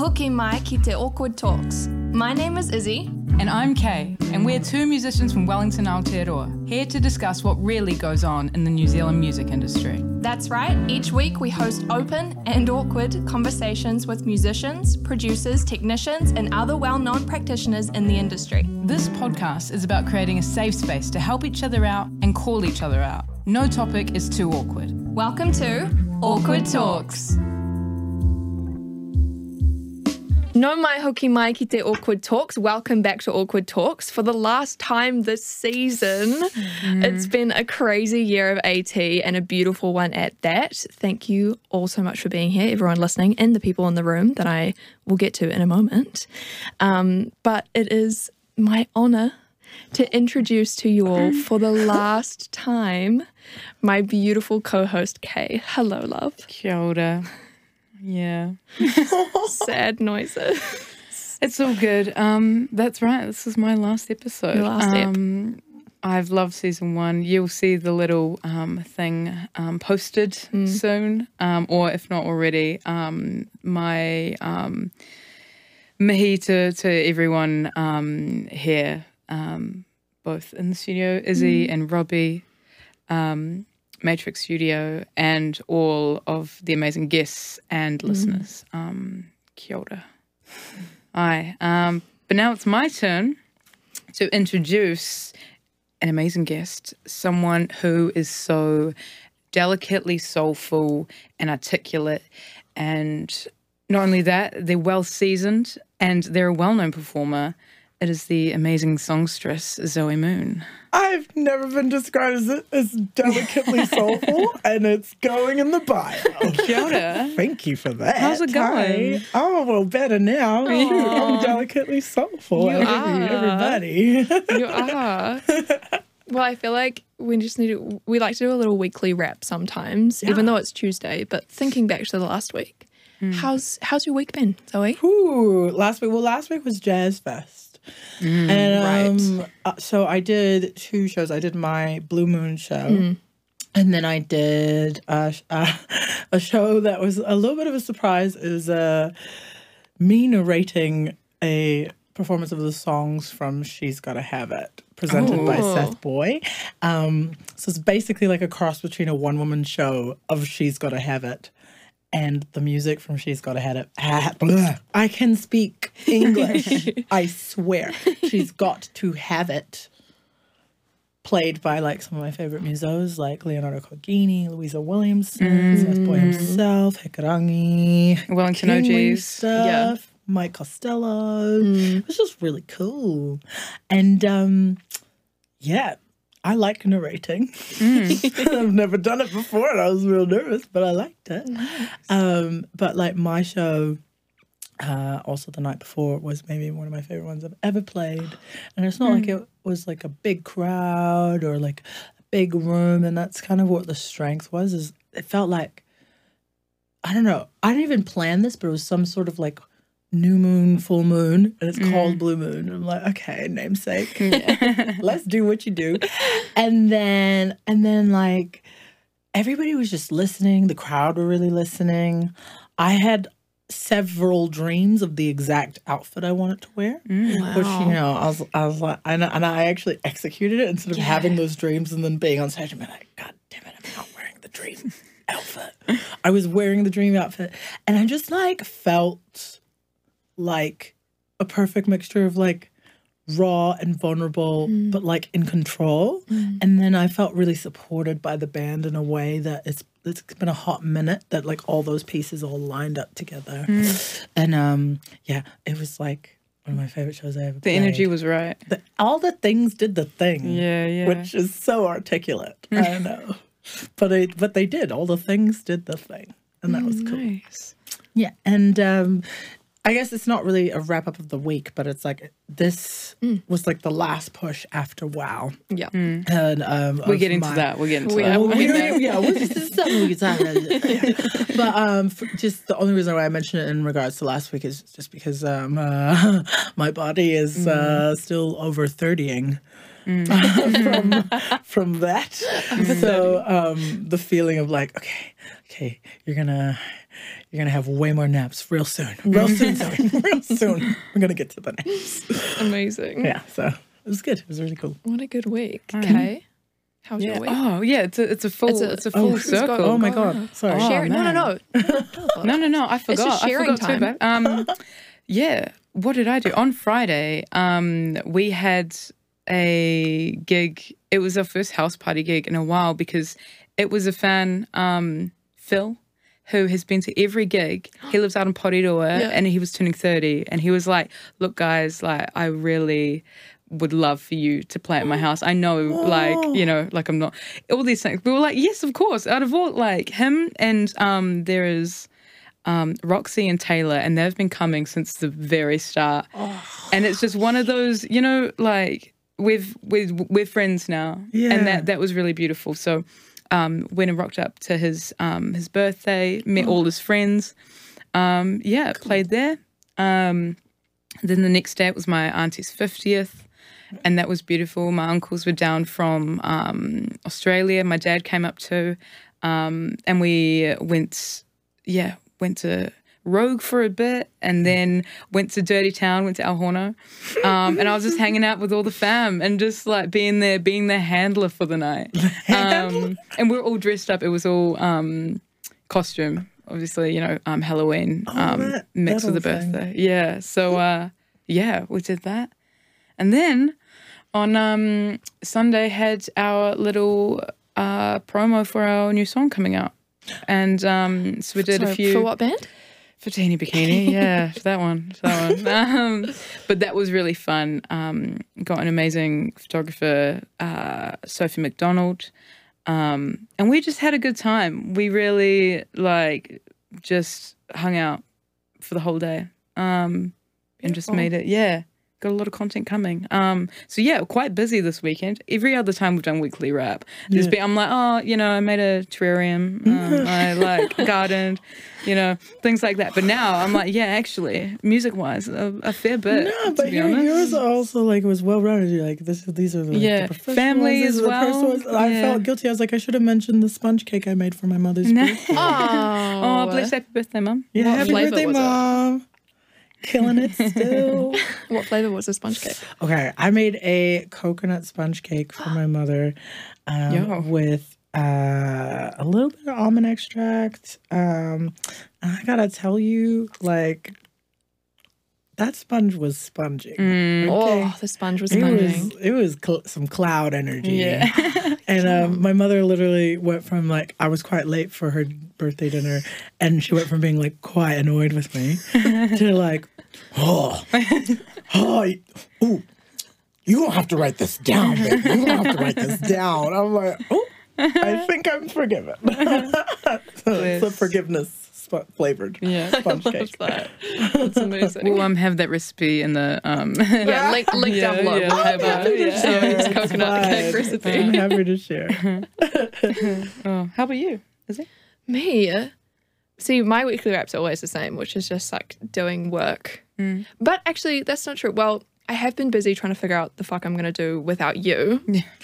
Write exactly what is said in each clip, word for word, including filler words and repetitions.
Hoki mai ki te Awkward Talks. My name is Izzy. And I'm Kay, and we're two musicians from Wellington, Aotearoa, here to discuss what really goes on in the New Zealand music industry. That's right, each week we host open and awkward conversations with musicians, producers, technicians, and other well-known practitioners in the industry. This podcast is about creating a safe space to help each other out and call each other out. No topic is too awkward. Welcome to Awkward Talks. No mai hoki mai ki te Awkward Talks. Welcome back to Awkward Talks. For the last time this season, mm. It's been a crazy year of AT and a beautiful one at that. Thank you all so much for being here, everyone listening, and the people in the room that I will get to in a moment. Um, but it is my honour to introduce to you all for the last time my beautiful co-host Kay. Hello, love. Kia ora. Yeah. Sad noises. It's all good. Um, that's right. This is my last episode. Your last um, ep. I've loved season one. You'll see the little um, thing um, posted mm. soon, um, or if not already, um, my um, mihi to, to everyone um, here, um, both in the studio, Izzy mm. and Robbie, um, Matrix Studio, and all of the amazing guests and mm. listeners. Um, kia ora. Aye. Um, but now it's my turn to introduce an amazing guest, someone who is so delicately soulful and articulate, and not only that, they're well-seasoned and they're a well-known performer. It is the amazing songstress, Zoe Moon. I've never been described as, as delicately soulful, and it's going in the bio. Kia ora. Thank you for that. How's it going? Hi. Oh, well, better now. Aww. I'm delicately soulful. You Every, are. Everybody. You are. Well, I feel like we just need to, we like to do a little weekly wrap sometimes, yeah. even though it's Tuesday, but thinking back to the last week, mm. how's how's your week been, Zoe? Ooh, last week, well, last week was Jazz Fest. Mm, and um, right. uh, so I did two shows. I did my Blue Moon show, mm. and then I did a, a, a show that was a little bit of a surprise. Is uh, me narrating a performance of the songs from She's Gotta Have It, presented oh. by Seth Boy. Um, so it's basically like a cross between a one-woman show of She's Gotta Have It and the music from She's Gotta Have It. I can speak English. I swear. She's Got to Have It. Played by like some of my favorite musos like Leonardo Cogini, Louisa Williamson, mm. Seth Boy himself, Hikarangi, Wellington O Gs. Stuff, yeah. Mike Costello. Mm. It was just really cool. And um, yeah. I like narrating. Mm. I've never done it before and I was real nervous, but I liked it. Nice. Um, but like my show, uh, also the night before, was maybe one of my favorite ones I've ever played. And it's not mm. like it was like a big crowd or like a big room. And that's kind of what the strength was, is it felt like, I don't know, I didn't even plan this, but it was some sort of like new moon, full moon, and it's mm. called Blue Moon. And I'm like, okay, namesake. Yeah. Let's do what you do. And then, and then like, everybody was just listening. The crowd were really listening. I had several dreams of the exact outfit I wanted to wear. Mm. Wow. Which, you know, I was, I was like, and, and I actually executed it instead of yeah. having those dreams and then being on stage and being like, God damn it, I'm not wearing the dream outfit. I was wearing the dream outfit. And I just like felt like a perfect mixture of like raw and vulnerable, mm. but like in control. Mm. And then I felt really supported by the band in a way that it's it's been a hot minute that like all those pieces all lined up together. Mm. And um yeah, it was like one of my favorite shows I ever the played. The energy was right. The, all the things did the thing. Yeah, yeah. Which is so articulate. I don't know. But it but they did. All the things did the thing. And that was cool. Nice. Yeah. And um I guess it's not really a wrap-up of the week, but it's like this mm. was like the last push after WoW. Yeah. Mm. And um, we're getting my, to that. We're getting to we, that. Well, we already, yeah, well, this is something we can talk about. But um, for just the only reason why I mention it in regards to last week is just because um, uh, my body is mm. uh, still over thirtying. from from that. So um, the feeling of like, okay, okay, you're gonna you're gonna have way more naps real soon, real soon, Zoe, real soon. We're gonna get to the naps. Amazing. Yeah, so it was good. It was really cool. What a good week. Okay. How's Yeah. your week? Oh, yeah. It's a, it's a full, It's it's a- a, full oh, it's got- circle. Oh my god, sorry. Oh, Share- no, no, man. no. No, no, no. I forgot. just sharing I forgot time. too, babe. Um, yeah. What did I do on Friday? Um, we had a gig. It was our first house party gig in a while because it was a fan, um, Phil, who has been to every gig. He lives out in Porirua, Yeah. and he was turning thirty, and he was like, "Look, guys, like I really." would love for you to play at my house. I know, like, you know, like I'm not, all these things. We were like, yes, of course. Out of all, like, him and um, there is um, Roxy and Taylor, and they've been coming since the very start. And it's just one of those, you know, like, we've, we've, we're friends now. Yeah. And that, that was really beautiful. So um, went and rocked up to his, um, his birthday, met all his friends. Um, yeah, played there. Um, then the next day it was my auntie's fiftieth. And that was beautiful. My uncles were down from um, Australia. My dad came up too. Um, and we went, yeah, went to Rogue for a bit and then went to Dirty Town, went to El Horno. Um, and I was just hanging out with all the fam and just like being there, being the handler for the night. Um, and we were all dressed up. It was all um, costume, obviously, you know, um, Halloween um, Oh, that- mixed that with the whole thing. birthday. Yeah. So, uh, yeah, we did that. And then on um, Sunday had our little uh, promo for our new song coming out. And um, so we did So, a few... For what band? For Teeny Bikini, yeah, for that one, for that one. Um, but that was really fun. Um, got an amazing photographer, uh, Sophie McDonald. Um, and we just had a good time. We really, like, just hung out for the whole day um, and just made it, yeah. Got a lot of content coming. Um, so yeah, quite busy this weekend. Every other time we've done weekly rap, there's Yeah. been, I'm like, oh, you know, I made a terrarium. Um, I like gardened, you know, things like that. But now I'm like, yeah, actually, music wise, a, a fair bit. No, to but be your, honest. yours are also like it was well rounded. You're like this. These are the, like, Yeah, the professional family ones, as these are the well. personal ones. I Yeah. felt guilty. I was like, I should have mentioned the sponge cake I made for my mother's No. birthday. Oh, Oh, bless happy birthday, mum. Yeah, What happy flavour birthday, was it? mom. Killing it still. What flavor was the sponge cake? Okay, I made a coconut sponge cake for my mother um, Yo. with uh, a little bit of almond extract. Um, and I gotta tell you, like, that sponge was sponging. Okay? Oh, the sponge was It sponging. was it was cl- some cloud energy. Yeah. And um, my mother literally went from like I was quite late for her birthday dinner, and she went from being like quite annoyed with me to like, oh, oh, y- ooh, you don't have to write this down, baby. You don't have to write this down. I'm like, oh, I think I'm forgiven. So it's a forgiveness sp- flavored Yeah. sponge cake. That. That's amazing. We'll um, have that recipe in the... Um, yeah, link, link Yeah, down below. yeah, We'll have yeah, a yeah. Zoe's It's coconut cake fine. recipe. I'm happy to share. oh, how about you? Is it? Me? See, my weekly rap's are always the same, which is just like doing work. But actually, that's not true. Well, I have been busy trying to figure out the fuck I'm going to do without you.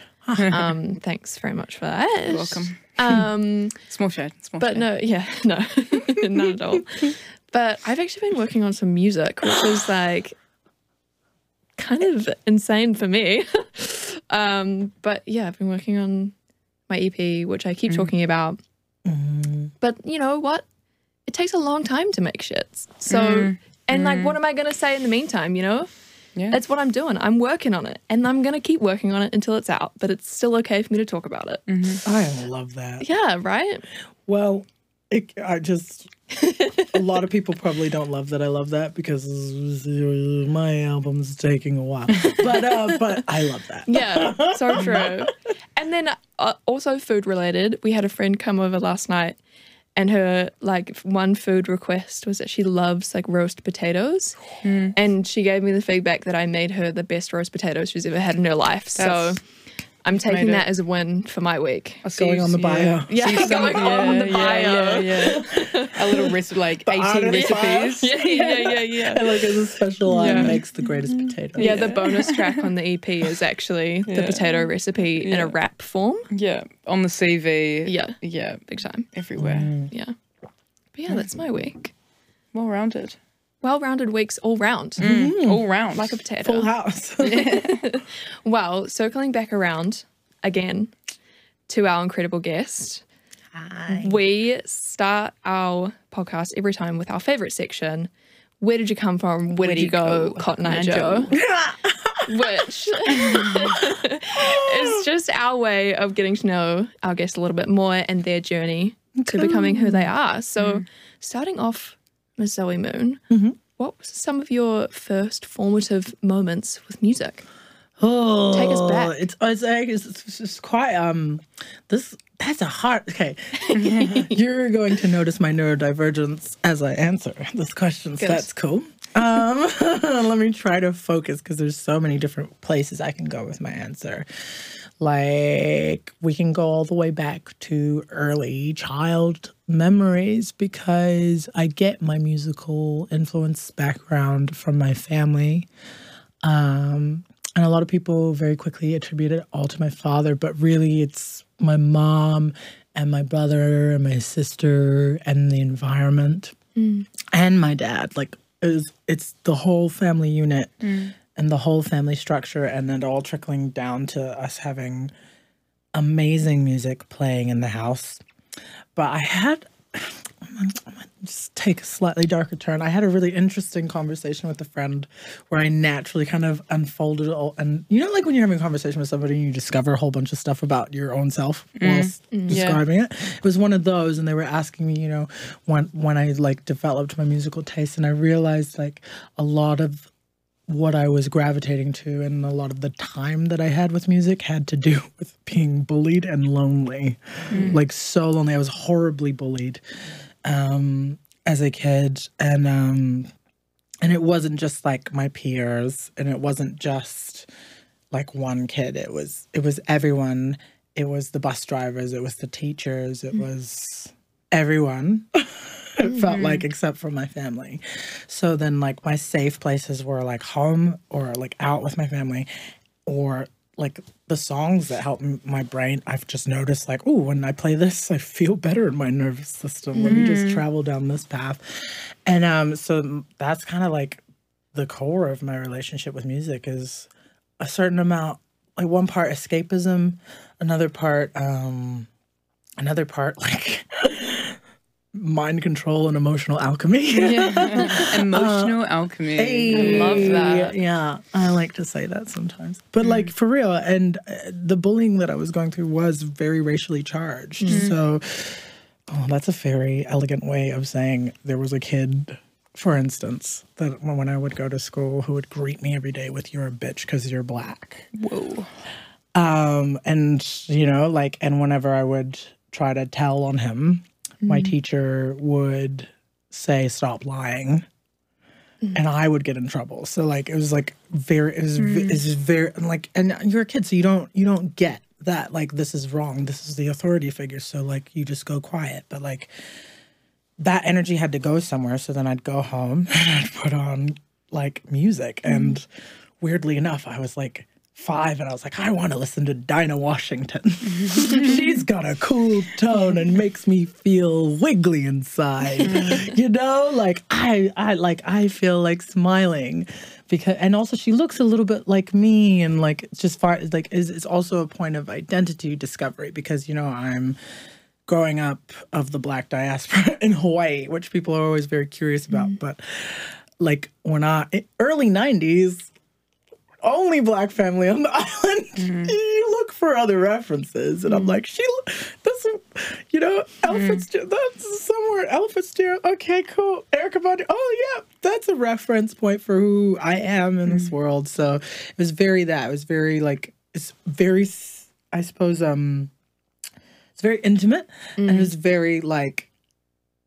um, thanks very much for that. You're welcome. Um, Small shade. Small but shade. no, yeah, no, not at all. But I've actually been working on some music, which is like kind of insane for me. um, but yeah, I've been working on my E P, which I keep talking about. But you know what? It takes a long time to make shit. So, and like, what am I going to say in the meantime, you know? Yeah. That's what I'm doing. I'm working on it and I'm going to keep working on it until it's out, but it's still okay for me to talk about it. I love that. Yeah, right? Well, it, I just a lot of people probably don't love that I love that because my album's taking a while. But uh, but I love that. Yeah, so true. And then uh, also food related, we had a friend come over last night and her like one food request was that she loves like roast potatoes. And she gave me the feedback that I made her the best roast potatoes she's ever had in her life. That's- so I'm taking Made that it. as a win for my week. I'll see Going you- on the bio. Yeah, See some- going on the bio. Yeah, yeah, yeah. A little recipe, like eighty artist bio. recipes. Yeah, yeah, yeah, yeah. And like as a special line, Yeah. makes the greatest potato. Yeah, the bonus track on the E P is actually the Yeah. potato recipe in Yeah. a rap form. Yeah, on the C V. Yeah, Yeah, big time. everywhere. Yeah. But yeah, that's my week. Well rounded. Well-rounded weeks all round. Mm. All round. Like a potato. Full house. Well, circling back around again to our incredible guest, Hi. we start our podcast every time with our favourite section. Where did you come from? Where, did you go, Cotton Eye Joe? Which is just our way of getting to know our guests a little bit more and their journey to becoming who they are. So, starting off, Miss Zoe Moon, what was some of your first formative moments with music? Oh, Take us back. It's it's like it's, it's, it's quite um this that's a hard okay. You're going to notice my neurodivergence as I answer this question. So Good. that's cool. Um, let me try to focus because there's so many different places I can go with my answer. Like we can go all the way back to early child memories because I get my musical influence background from my family. Um, and a lot of people very quickly attribute it all to my father, but really it's my mom and my brother and my sister and the environment and my dad. Like it was, it's the whole family unit and the whole family structure, and then all trickling down to us having amazing music playing in the house. But I had, I'm gonna just take a slightly darker turn. I had a really interesting conversation with a friend where I naturally kind of unfolded all, and you know, like when you're having a conversation with somebody and you discover a whole bunch of stuff about your own self whilst describing it. It was one of those, and they were asking me, you know, when when I like developed my musical taste, and I realized like a lot of what I was gravitating to and a lot of the time that I had with music had to do with being bullied and lonely. Like so lonely. I was horribly bullied um, as a kid. And um, and it wasn't just like my peers, and it wasn't just like one kid. It was it was everyone. It was the bus drivers, it was the teachers, it was everyone. It felt like, except for my family. So then, like, my safe places were like home or like out with my family, or like the songs that help m- my brain. I've just noticed, like, oh, when I play this, I feel better in my nervous system. Let me just travel down this path. And um, so that's kind of like the core of my relationship with music is a certain amount, like one part escapism, another part, um, another part like mind control and emotional alchemy. Yeah. Emotional alchemy. Hey, I love that. Yeah, I like to say that sometimes. But like for real, and uh, the bullying that I was going through was very racially charged. So oh, that's a very elegant way of saying there was a kid, for instance, that when I would go to school who would greet me every day with "you're a bitch because you're black." Whoa. Um, and you know, like, and whenever I would try to tell on him, my teacher would say, "Stop lying," and I would get in trouble. So like, it was like very, it was, v- it was very like, and you're a kid, so you don't, you don't get that like this is wrong. This is the authority figure. So like, you just go quiet. But like, that energy had to go somewhere. So then I'd go home and I'd put on like music, and weirdly enough, I was like five and I was like, I want to listen to Dinah Washington. She's got a cool tone and makes me feel wiggly inside. You know, like I I like I feel like smiling because, and also she looks a little bit like me, and like it's just far like is it's also a point of identity discovery because, you know, I'm growing up of the Black diaspora in Hawaii, which people are always very curious about. But like when I early nineties, only Black family on the island. Mm-hmm. You look for other references, and I'm like, she, that's, you know, Ella Fitzgerald, that's somewhere. Ella Fitzgerald. Okay, cool. Erykah Badu. Oh yeah, that's a reference point for who I am in this world. So it was very that. It was very like it's very, I suppose, um, it's very intimate, and it was very like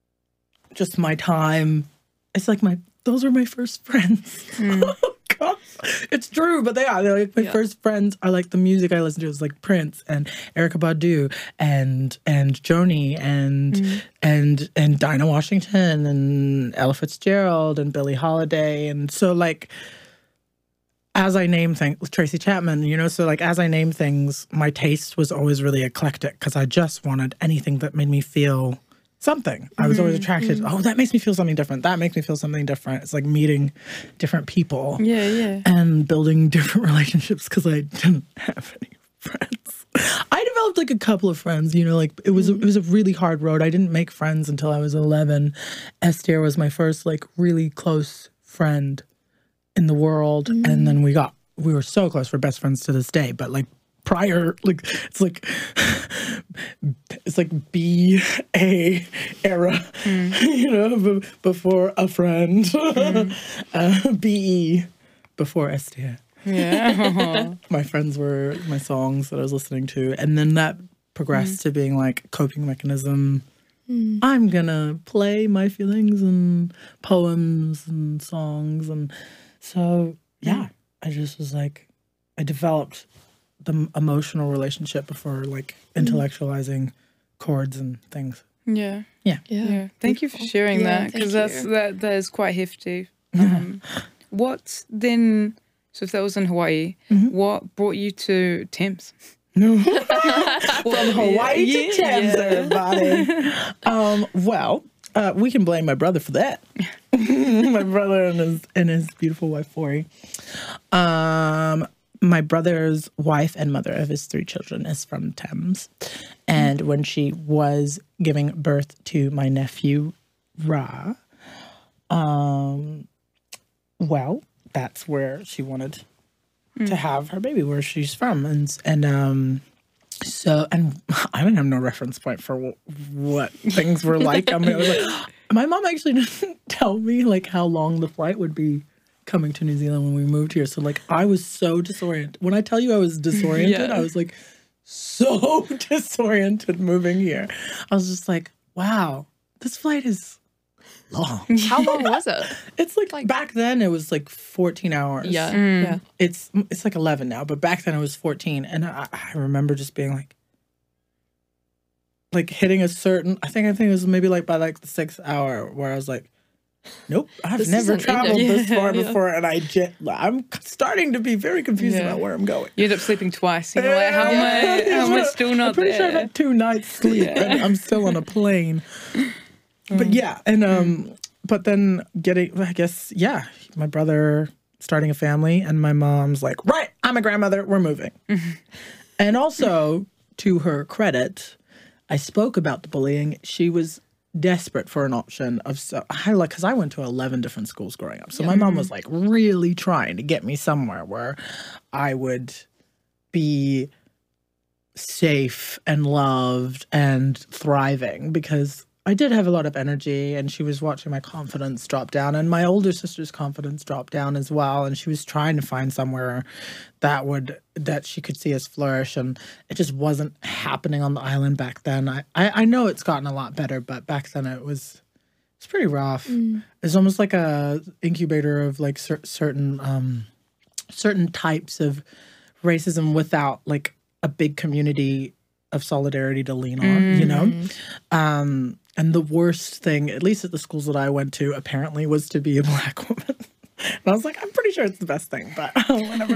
just my time. It's like my those are my first friends. Oh gosh. It's true, but they are. They're like my Yeah. first friends are like the music I listen to is like Prince and Erykah Badu and and Joni and Mm. and and Dinah Washington and Ella Fitzgerald and Billie Holiday. And so like as I name things, Tracy Chapman, you know, so like as I name things, my taste was always really eclectic because I just wanted anything that made me feel something. I was always attracted. Oh, that makes me feel something different. That makes me feel something different. It's like meeting different people Yeah, yeah. and building different relationships because I didn't have any friends. I developed like a couple of friends, you know, like it was it was a really hard road. I didn't make friends until I was eleven. Esther was my first like really close friend in the world, and then we got we were so close. We're best friends to this day. But like prior, like it's like it's like B A era, you know, b- before a friend, uh, B E before Esther. Yeah. My friends were my songs that I was listening to, and then that progressed to being like coping mechanism. I'm gonna play my feelings and poems and songs, and so yeah, I just was like, I developed the m- emotional relationship before like intellectualizing chords and things. Yeah. Yeah. Yeah. Thank you for sharing Yeah, that thank because that's you. that that is quite hefty. Um, what then? So if that was in Hawaii, what brought you to Thames? No. From Hawaii yeah, to Thames, yeah. everybody. Um, well, uh, we can blame my brother for that. My brother and his and his beautiful wife Fori. Um, my brother's wife and mother of his three children is from Thames, and when she was giving birth to my nephew Ra, um, well, that's where she wanted to have her baby, where she's from, and and um, so and I don't have no reference point for w- what things were like. I mean, I was like, my mom actually didn't tell me like how long the flight would be coming to New Zealand when we moved here. So like, I was so disoriented. When I tell you I was disoriented, Yeah. I was like so disoriented moving here. I was just like, wow, this flight is long. How long was it? It's like, Like- back then it was like fourteen hours. Yeah. Mm. Yeah. It's it's like eleven now, but back then it was fourteen, and I, I remember just being like, like hitting a certain. I think I think it was maybe like by like the sixth hour where I was like, nope, I've This never isn't traveled India. this far Yeah. before, and I jet. I'm starting to be very confused Yeah. about where I'm going. You end up sleeping twice. You're like, how am I? How am I still not I'm pretty there? sure I've had two nights sleep, and I'm still on a plane. But yeah, and um, but then getting, I guess, yeah, my brother starting a family, and my mom's like, right, I'm a grandmother, we're moving. And also, to her credit, I spoke about the bullying. She was desperate for an option of so I like because I went to eleven different schools growing up. So my mom was like really trying to get me somewhere where I would be safe and loved and thriving, because I did have a lot of energy, and she was watching my confidence drop down, and my older sister's confidence drop down as well, and she was trying to find somewhere that would that she could see us flourish, and it just wasn't happening on the island back then. I, I, I know it's gotten a lot better, but back then it was it's pretty rough. It's almost like a incubator of like cer- certain um, certain types of racism without like a big community of solidarity to lean on, you know? Um, and the worst thing, at least at the schools that I went to, apparently was to be a Black woman. And I was like, I'm pretty sure it's the best thing, but whatever.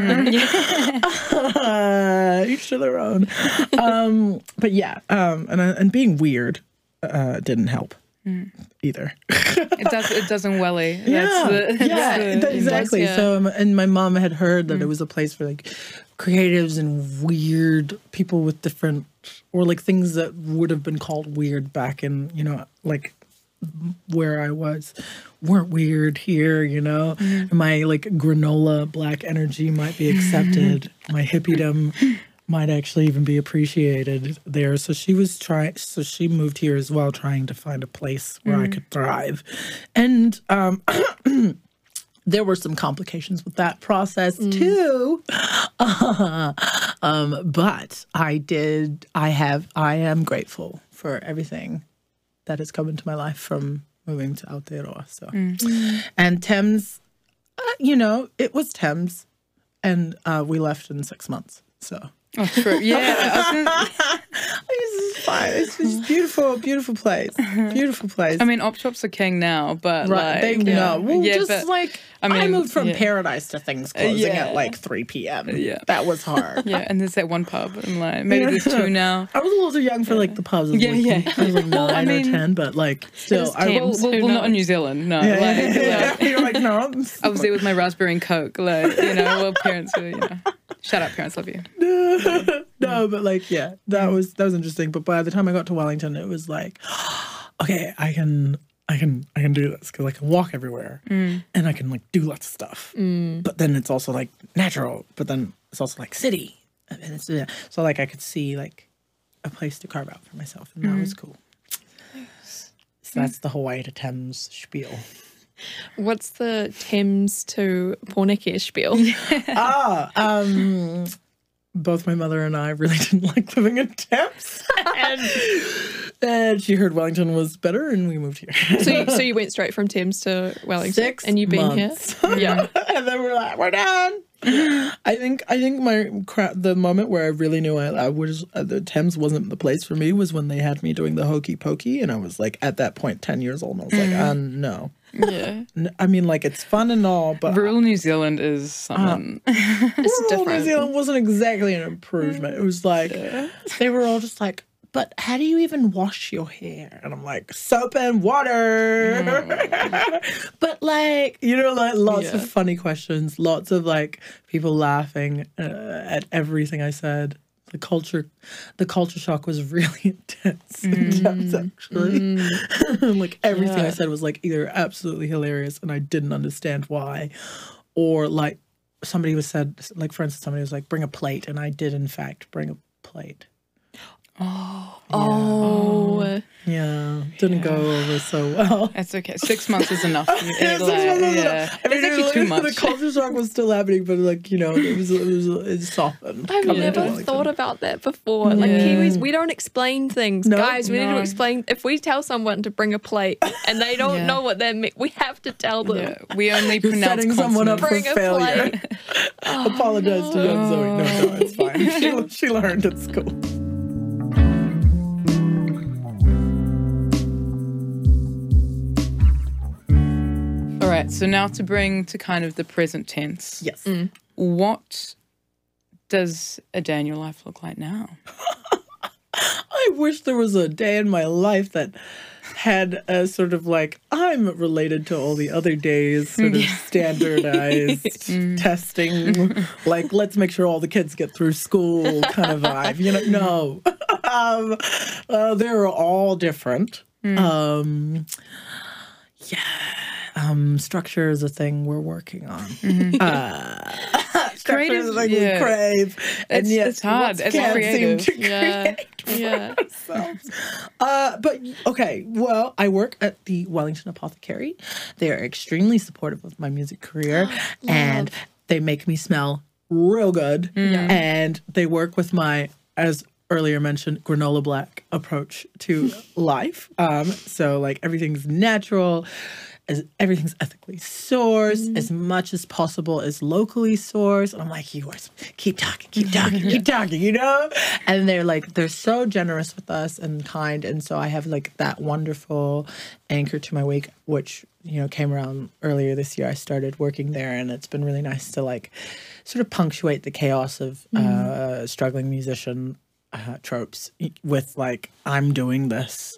uh, each to their own. Um, but yeah, um, and, uh, and being weird uh, didn't help either. It does. It doesn't welly. That's Yeah, the, that's yeah, the- that- exactly. yeah. So, um, and my mom had heard that it was a place for like creatives and weird people with different, or like things that would have been called weird back in, you know, like where I was, weren't weird here, you know. My like granola Black energy might be accepted. My hippiedom might actually even be appreciated there. So she was trying, so she moved here as well, trying to find a place where I could thrive. And um, there were some complications with that process too. um, but I did, I have, I am grateful for everything that has come into my life from moving to Aotearoa. So, and Thames, uh, you know, it was Thames. and uh, we left in six months. So. Oh, true. Yeah. I was gonna, It's fine. It's just beautiful, beautiful place. Beautiful place. I mean, op shops are king now, but right, like, they yeah. know. Well, yeah, just but, like I I, mean, moved from yeah. paradise to things closing yeah. at like three p.m. Yeah. That was hard. yeah, and there's that one pub, and like maybe there's two now. I was a little too young for like the pubs. I was Yeah, like, yeah. I was like nine Well, I mean, or ten, but like still, is I ten. was. Well, well, Who well, not in knows? New Zealand, no. Yeah, like, yeah, yeah. like, You're like no. I was there with my raspberry and coke, like you know. Well, parents were, you know. Shut up, parents, love you. No, but like yeah, that was that was interesting. But by the time I got to Wellington, it was like, okay, I can. I can I can do this because I can walk everywhere Mm. and I can like do lots of stuff. Mm. But then it's also like natural. But then it's also like city. And it's, yeah. So like I could see like a place to carve out for myself, and that was cool. So that's the Hawaii to Thames spiel. What's the Thames to Porneke spiel? ah, um, both my mother and I really didn't like living in Thames, and, and she heard Wellington was better, and we moved here. So you, so you went straight from Thames to Wellington, Six and you've been months. here. Yeah. And then we're like, we're done. I think I think my cra- the moment where I really knew I, I was uh, the Thames wasn't the place for me was when they had me doing the hokey pokey, and I was like at that point ten years old, and I was like, uh, no. Yeah. N- I mean, like it's fun and all, but Rural New Zealand is something. It's rural New different. Zealand wasn't exactly an improvement. It was like they were all just like, but how do you even wash your hair? And I'm like, soap and water. But like, you know, like lots Yeah. of funny questions, lots of like people laughing uh, at everything I said. The culture, the culture shock was really intense. in Thames, actually, like everything I Yeah. said was like either absolutely hilarious and I didn't understand why, or like somebody was said, like for instance, somebody was like, "Bring a plate," and I did in fact bring a plate. Oh. Yeah, didn't go over so well. That's okay. Six months is enough. Yeah, Yeah, six months was yeah. enough. I mean, It's actually it- too the much. culture shock was still happening, but like you know, it was it was it softened. I've coming to never Wellington. thought about that before. Like Yeah. Kiwis, we don't explain things. No. Guys, we need No. to explain. If we tell someone to bring a plate and they don't Yeah. know what that means, we have to tell them. Yeah, we only You're pronounce setting someone up for Bring a failure. plate. Apologize to young Zoe. No, no, it's fine. She, she learned at school. All right, so now to bring to kind of the present tense. Yes. What does a day in your life look like now? I wish there was a day in my life that had a sort of like, I'm related to all the other days, sort of standardized testing, like, let's make sure all the kids get through school kind of vibe. You know, no. um, uh, they're all different. Um, yeah. Um, structure is a thing we're working on. Uh, structure is a thing yeah. we crave. And It's- yet, it's hard. we It's can't creative. seem to Yeah. create for Yeah. ourselves. Uh, but okay, well, I work at the Wellington Apothecary. They are extremely supportive of my music career, and they make me smell real good. And they work with my, as earlier mentioned, granola black approach to life. Um, so like everything's natural. As everything's ethically sourced, as much as possible is locally sourced. And I'm like, you guys, keep talking, keep talking, keep talking, you know? And they're like, they're so generous with us and kind. And so I have like that wonderful anchor to my week, which, you know, came around earlier this year. I started working there, and it's been really nice to like sort of punctuate the chaos of uh, struggling musician uh, tropes with like, I'm doing this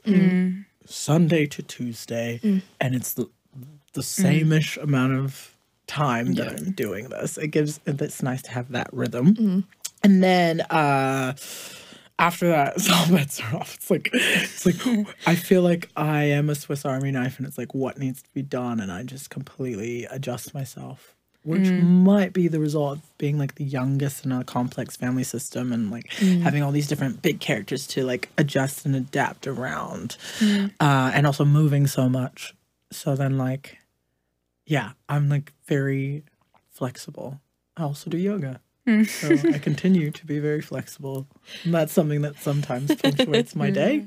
Sunday to Tuesday, and it's the the same-ish amount of time that I'm doing this. It gives, it's nice to have that rhythm. And then uh, after that, it's all bets are off. It's like, it's like I feel like I am a Swiss Army knife, and it's like what needs to be done, and I just completely adjust myself, which might be the result of being like the youngest in a complex family system, and like having all these different big characters to like adjust and adapt around, uh, and also moving so much. So then like, yeah, I'm like very flexible. I also do yoga. So I continue to be very flexible. And that's something that sometimes punctuates my day.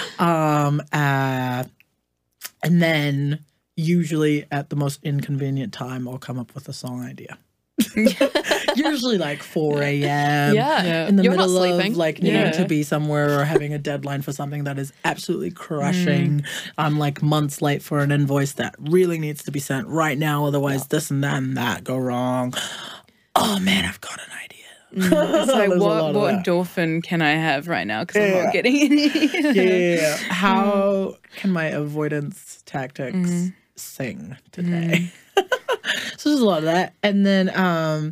Um, uh, and then usually at the most inconvenient time, I'll come up with a song idea. usually like four a.m. Yeah. Yeah. in the You're not middle sleeping. of like needing Yeah. to be somewhere or having a deadline for something that is absolutely crushing. I'm like months late for an invoice that really needs to be sent right now. Otherwise, this and that and that go wrong. Oh man, I've got an idea. It's like, There's a lot what, of what that. endorphin can I have right now? Because I'm Yeah. not getting any. Yeah. How can my avoidance tactics sing today? So there's a lot of that. And then um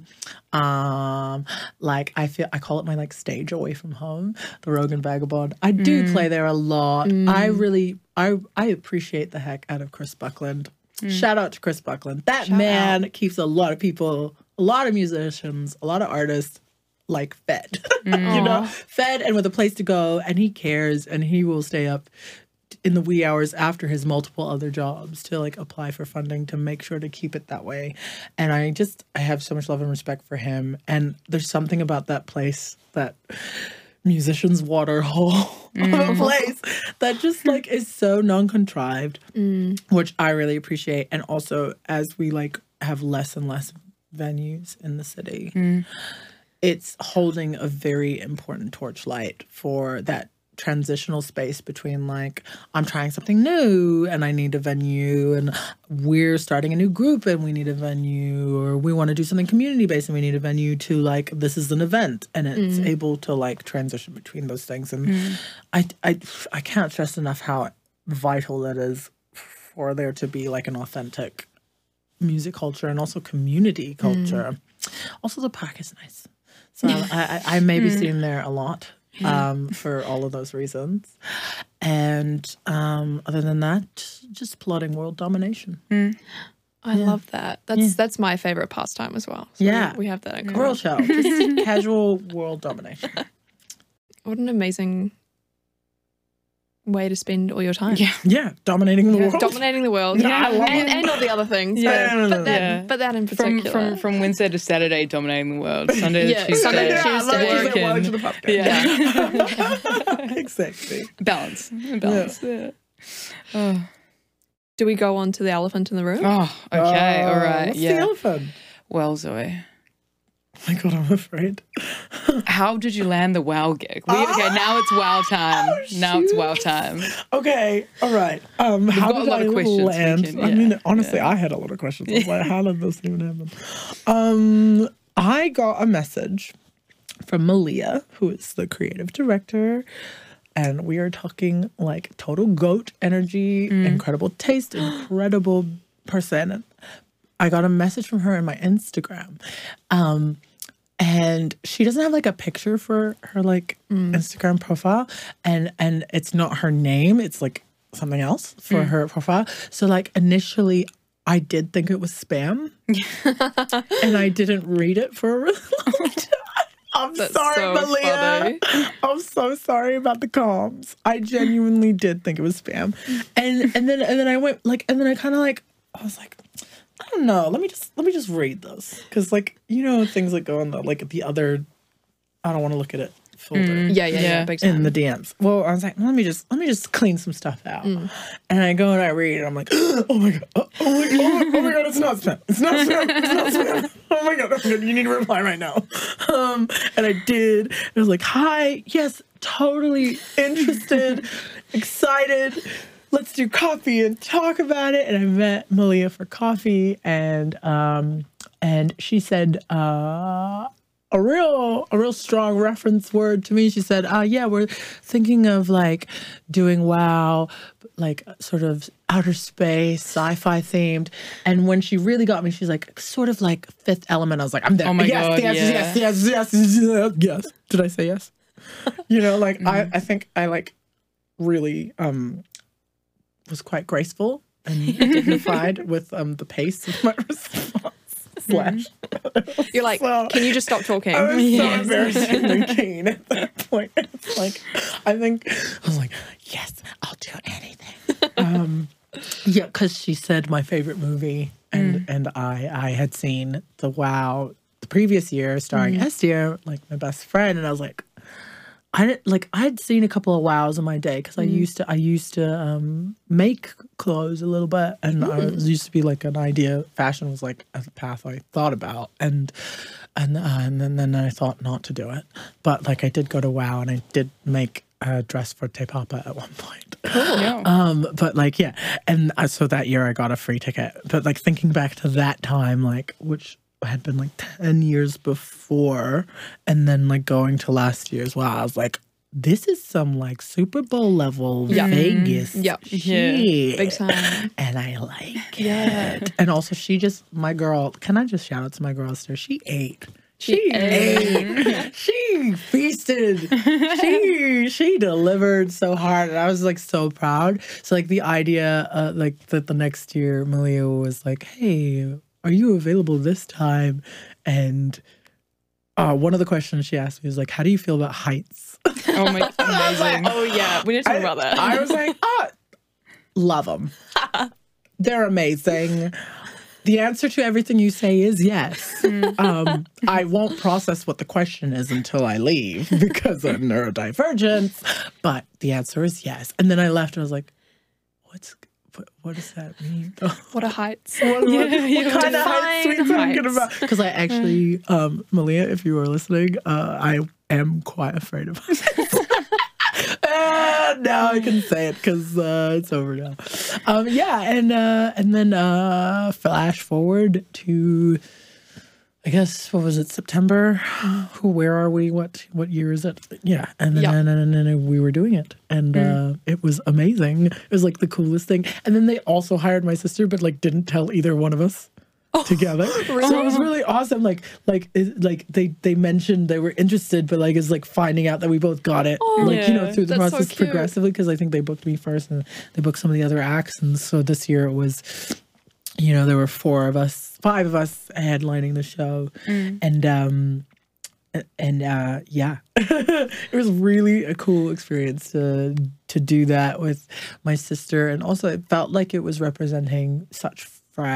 um like I feel I call it my like stage away from home, the Rogan Vagabond. I do play there a lot. I really I I appreciate the heck out of Chris Buckland. Shout out to Chris Buckland. That man keeps a lot of people, a lot of musicians, a lot of artists like fed. you know, fed and with a place to go, and he cares, and he will stay up in the wee hours after his multiple other jobs to like apply for funding to make sure to keep it that way. And I just I have so much love and respect for him. And there's something about that place, that musician's water hole of a place, that just like is so non-contrived, which I really appreciate. And also as we like have less and less venues in the city, it's holding a very important torchlight for that transitional space between like I'm trying something new and I need a venue, and we're starting a new group and we need a venue, or we want to do something community based and we need a venue, to like this is an event, and it's able to like transition between those things. And mm. I, I I can't stress enough how vital that is for there to be like an authentic music culture and also community culture. Mm. Also the park is nice, so I, I, I may be sitting there a lot. Um, for all of those reasons. And um, other than that, just plotting world domination. Mm. I yeah. love that. That's yeah. that's my favorite pastime as well. So yeah. We, we have that in common. World show. Just casual world domination. What an amazing way to spend all your time. Yeah. Yeah. Dominating the yeah. world. Dominating the world. No, yeah. I love and, it. and all the other things. Yeah. But, but, that, yeah. but that in particular. From, from, from Wednesday to Saturday, dominating the world. Sunday yeah. to Tuesday. Sunday to yeah, Tuesday. Tuesday well into the podcast. Yeah. Exactly. Balance. Balance. Yeah. Yeah. Oh. Do we go on to the elephant in the room? Oh, okay. Uh, all right. What's yeah. the elephant? Well, Zoe. Oh my God, I'm afraid. How did you land the WoW gig? We, okay, now it's WoW time. Oh, now it's WoW time. Okay, all right. Um, how got did a lot I of questions. land? Can, I yeah, mean, honestly, yeah. I had a lot of questions. I was like, how did this even happen? Um, I got a message from Malia, who is the creative director, and we are talking like total goat energy, mm. incredible taste, incredible person. I got a message from her in my Instagram. Um, and she doesn't have like a picture for her like mm. Instagram profile, and and it's not her name, it's like something else for mm. her profile. So like initially I did think it was spam. And I didn't read it for a really long time. I'm That's sorry, so Malia. Funny. I'm so sorry about the comms. I genuinely did think it was spam. And and then and then I went like and then I kind of like I was like, I don't know. Let me just let me just read this, because like you know things that go in the like the other. I don't want to look at it folder. Mm, yeah, yeah, yeah. yeah. Big time. In the D Ms. Well, I was like, let me just let me just clean some stuff out. Mm. And I go and I read it. I'm like, oh my god, oh, oh, my, oh, my, oh my god, it's not spam. It's not spam. It's not spam. Oh my god, oh my god, you need to reply right now. Um, and I did. And I was like, hi, yes, totally interested, excited. Let's do coffee and talk about it. And I met Malia for coffee, and um, and she said uh, a real a real strong reference word to me. She said, uh, "Yeah, we're thinking of like doing WoW, like sort of outer space, sci-fi themed." And when she really got me, she's like, sort of like Fifth Element. I was like, "I'm there." Oh my yes, god! Yes, yeah. yes, yes, yes, yes, yes, yes. Did I say yes? You know, like mm. I, I think I like really. Um, was quite graceful and dignified with um, the pace of my response. Slash. You're like, so, can you just stop talking? I was yes. so embarrassingly keen at that point. It's like, I think, I was like, yes, I'll do anything. um, yeah, because she said my favorite movie, and, mm. and I, I had seen the WoW the previous year starring mm. Estier, like my best friend, and I was like, I didn't, like I had seen a couple of wows in my day because I Mm. used to I used to um, make clothes a little bit, and I Mm. was, used to be like an idea. Fashion was like a path I thought about, and and uh, and then, then I thought not to do it. But like I did go to WoW, and I did make a dress for Te Papa at one point. Yeah. Um, but like yeah, and uh, so that year I got a free ticket. But like thinking back to that time, like which had been like ten years before, and then like going to last year's WoW, I was like, this is some like Super Bowl level Yeah. Vegas Yep. shit. Big time. And I like Yeah. it. And also she just, my girl, can I just shout out to my girl Esther? She ate. She, She ate. She feasted. she she delivered so hard, and I was like so proud. So like the idea, uh, like that the next year, Malia was like, "Hey, are you available this time?" And uh, one of the questions she asked me was like, "How do you feel about heights?" Oh my, amazing. Oh yeah, we need to talk about that. I was like, "Ah, love them. They're amazing." The answer to everything you say is yes. Um, I won't process what the question is until I leave because of neurodivergence, but the answer is yes. And then I left and I was like, what's what, what does that mean? What are heights? What, what, Yeah, what yeah. kind of heights are we Define talking heights. about? Because I actually, um, Malia, if you are listening, uh, I am quite afraid of heights. Uh, now I can say it because uh, it's over now. Um, yeah, and uh, and then uh, flash forward to, I guess what was it, September? Who? Where are we? What? What year is it? Yeah, and then Yeah. and, then- and then we were doing it, and uh, it was amazing. It was like the coolest thing. And then they also hired my sister, but like didn't tell either one of us. Together, so it was really awesome. Like, like, it, like they they mentioned they were interested, but like it's like finding out that we both got it, Oh, like you know, yeah. through the That's so process cute. progressively. Because I think they booked me first, and they booked some of the other acts, and so this year it was, you know, there were four of us, five of us headlining the show, and um, and uh, yeah, it was really a cool experience to to do that with my sister, and also it felt like it was representing such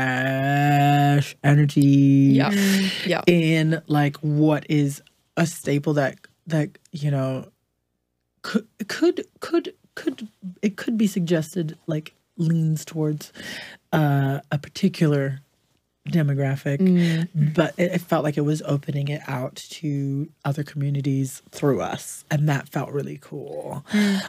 fresh energy Yeah. Yeah. in like what is a staple that that you know could could could could it could be suggested like leans towards uh, a particular demographic, but it, it felt like it was opening it out to other communities through us, and that felt really cool.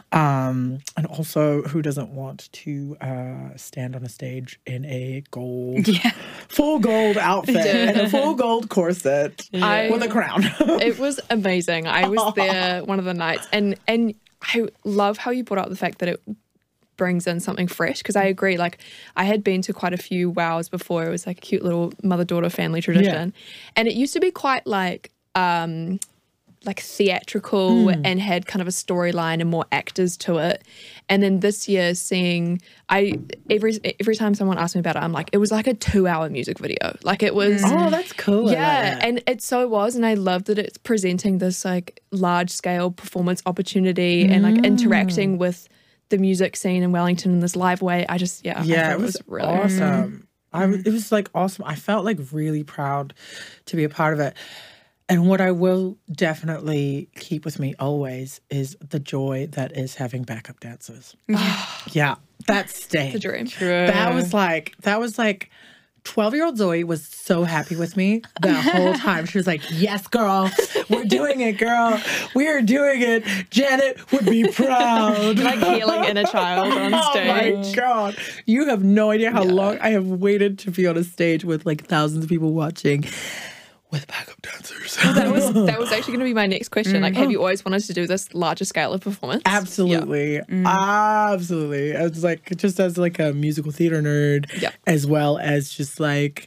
Um, and also, who doesn't want to uh, stand on a stage in a gold, Yeah. full gold outfit and a full gold corset I- with a crown? It was amazing. I was there one of the nights, and and I love how you brought up the fact that it brings in something fresh, because I agree. Like, I had been to quite a few wows before. It was like a cute little mother-daughter family tradition, and it used to be quite like um like theatrical and had kind of a storyline and more actors to it. And then this year, seeing I every every time someone asks me about it, I'm like, it was like a two-hour music video. Like, it was. Oh, that's cool. I like Yeah, that. and it so was, and I love that it's presenting this like large scale performance opportunity and like interacting with the music scene in Wellington in this live way. I just yeah, I Yeah, thought it was, really awesome. I w- it was like awesome. I felt like really proud to be a part of it. And what I will definitely keep with me always is the joy that is having backup dancers. Yeah, that stayed. the dream. True. That was like that was like twelve-year-old Zoe was so happy with me that whole time. She was like, yes, girl, we're doing it, girl. We are doing it. Janet would be proud. Like healing inner child on Oh stage. my God. You have no idea how long I have waited to be on a stage with like thousands of people watching with backup dancers. That was that was actually going to be my next question. Like, have you always wanted to do this larger scale of performance? Absolutely. Absolutely. I was like, just as like a musical theater nerd, Yeah. as well as just like,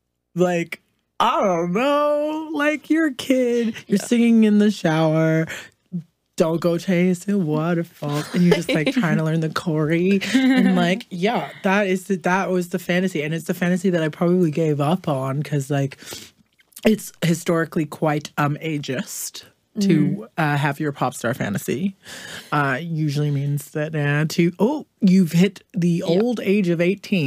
like, I don't know, like you're a kid, you're singing in the shower, don't go chasing waterfalls, and you're just like trying to learn the choreo, and like, yeah, that is the, that was the fantasy, and it's the fantasy that I probably gave up on because like, it's historically quite um ageist to uh, have your pop star fantasy. Uh, usually means that uh, to oh, you've hit the old age of eighteen.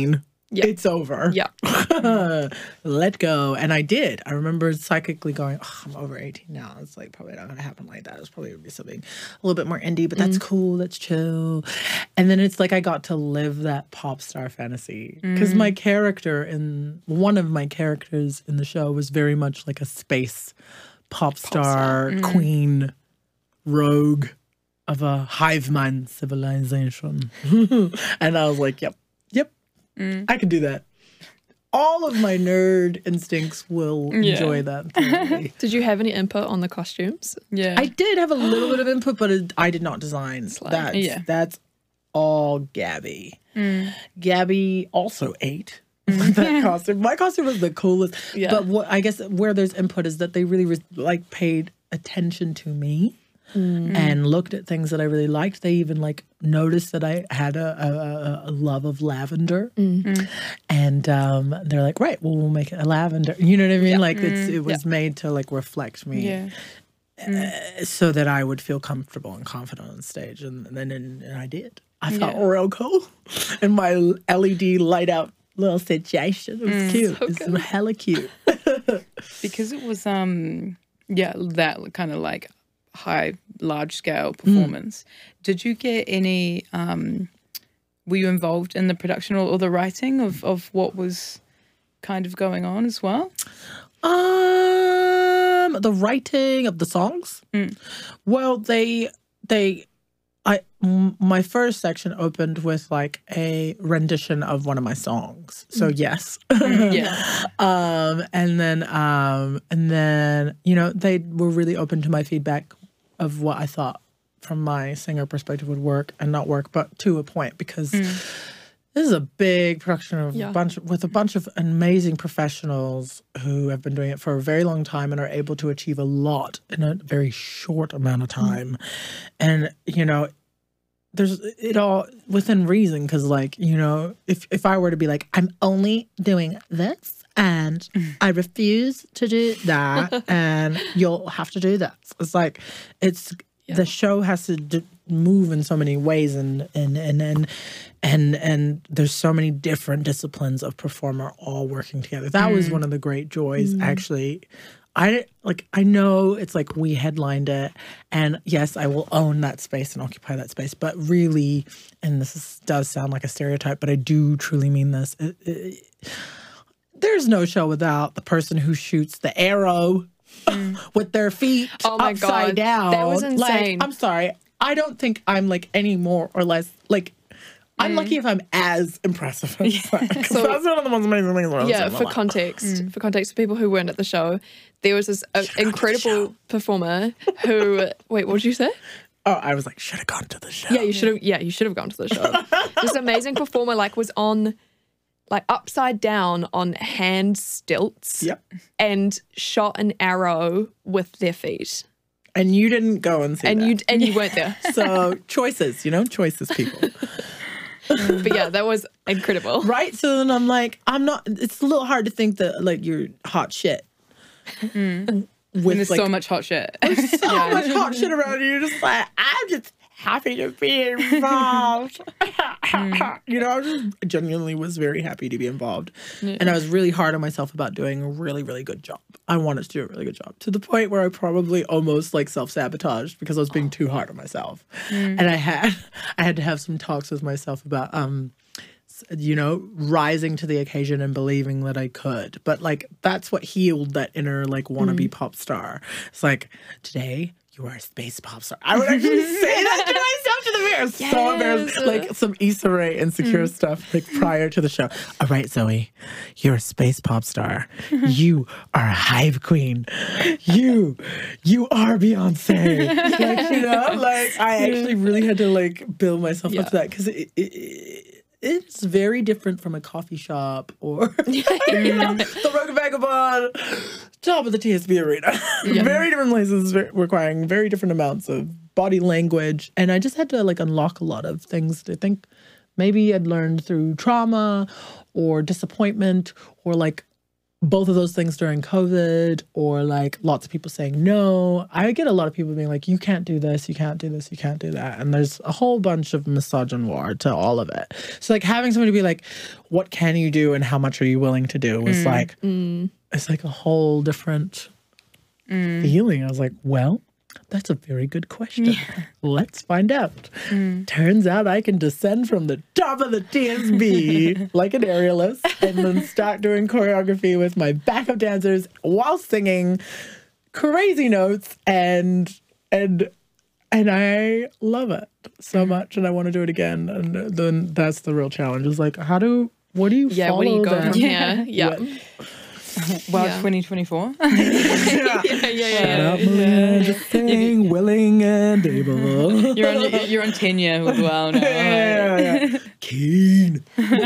Yeah. It's over. Yeah. Let go. And I did. I remember psychically going, oh, I'm over eighteen now. It's like probably not going to happen like that. It's probably going to be something a little bit more indie, but that's mm. cool. That's chill. And then it's like I got to live that pop star fantasy. Because mm. my character in one of my characters in the show was very much like a space pop star, pop star. Mm. queen, rogue of a hive mind civilization. And I was like, yep, yep, mm. I can do that. All of my nerd instincts will yeah. enjoy that. Thoroughly. Did you have any input on the costumes? Yeah. I did have a little bit of input, but it, I did not design. Like, that's, yeah. that's all Gabby. Mm. Gabby also ate that costume. My costume was the coolest. Yeah. But what I guess where there's input is that they really re- like paid attention to me. Mm. And looked at things that I really liked. They even like noticed that I had a, a, a love of lavender, mm. and um, they're like, "Right, well, we'll make it a lavender." You know what I mean? Yeah. Like mm. it's, it was yeah. made to like reflect me, yeah. uh, mm. so that I would feel comfortable and confident on stage, and, and then and, and I did. I felt yeah. real cool in my L E D light out little situation. It was mm. cute. So it was hella cute because it was um yeah that kind of like. high, large scale performance. Mm. Did you get any, um, were you involved in the production or, or the writing of, of what was kind of going on as well? Um, the writing of the songs? Mm. Well, they, they, I, m- my first section opened with like a rendition of one of my songs. So yes. yeah. um, and then, um, and then, you know, they were really open to my feedback of what I thought from my singer perspective would work and not work, but to a point, because mm. this is a big production of yeah. a bunch with a bunch of amazing professionals who have been doing it for a very long time and are able to achieve a lot in a very short amount of time. Mm. And, you know, there's it all within reason, because, like, you know, if, if I were to be like, I'm only doing this, and I refuse to do that, and you'll have to do that. It's like, it's yeah. the show has to d- move in so many ways, and and and and and and there's so many different disciplines of performer all working together. That mm. was one of the great joys, mm. actually. I like. I know it's like we headlined it, and yes, I will own that space and occupy that space. But really, and this is, does sound like a stereotype, but I do truly mean this. It, it, There's no show without the person who shoots the arrow mm. with their feet oh my upside God. down. That was insane. Like, I'm sorry. I don't think I'm like any more or less like. I'm mm. lucky if I'm as impressive as yeah. that. So, that's one of the most amazing things. Yeah, for context, mm. for context, for people who weren't at the show, there was this uh, incredible performer who. Wait, what did you say? Oh, I was like, should have gone to the show. Yeah, you should have. Yeah, you should have gone to the show. This amazing performer, like, was on. Like upside down on hand stilts yep. and shot an arrow with their feet. And you didn't go and see and that. You, and you weren't there. So choices, you know, choices, people. But yeah, that was incredible. Right? So then I'm like, I'm not, it's a little hard to think that like you're hot shit. Mm. With there's like, so much hot shit. There's so yeah. much hot shit around you. You're just like, I'm just happy to be involved. mm. You know, I just genuinely was very happy to be involved. Yeah. And I was really hard on myself about doing a really, really good job. I wanted to do a really good job to the point where I probably almost like self-sabotaged because I was being too hard on myself. Mm. And I had I had to have some talks with myself about um you know, rising to the occasion and believing that I could. But like that's what healed that inner like wannabe mm. pop star. It's like, today you are a space pop star. I would actually say that to myself to the mirror. Yes. So embarrassed. Like some Issa Rae insecure mm. stuff like prior to the show. All right, Zoe, you're a space pop star. You are a hive queen. You, you are Beyonce. Like, you know, like I actually really had to like build myself yeah. up to that because it, it, it it's very different from a coffee shop or you know, the Rogue Vagabond, top of the T S B arena. Yeah. Very different places requiring very different amounts of body language. And I just had to like unlock a lot of things that I think maybe I'd learned through trauma or disappointment or like both of those things during COVID, or like lots of people saying no. I get a lot of people being like, you can't do this, you can't do this, you can't do that. And there's a whole bunch of misogynoir to all of it. So like having somebody be like, what can you do and how much are you willing to do was mm. like, mm. it's like a whole different mm. feeling. I was like, well, that's a very good question. Yeah. Let's find out. Mm. Turns out I can descend from the top of the T S B like an aerialist and then start doing choreography with my backup dancers while singing crazy notes, and and and I love it so much, and I want to do it again. And then that's the real challenge. Is like, how do what do you yeah follow what do you go them? from here? Yeah. yeah. Well, yeah. twenty twenty-four. yeah, yeah, yeah, yeah. Shut up, Malia, just saying, willing and able. You're on you're on tenure as well now. Yeah, yeah. Keen.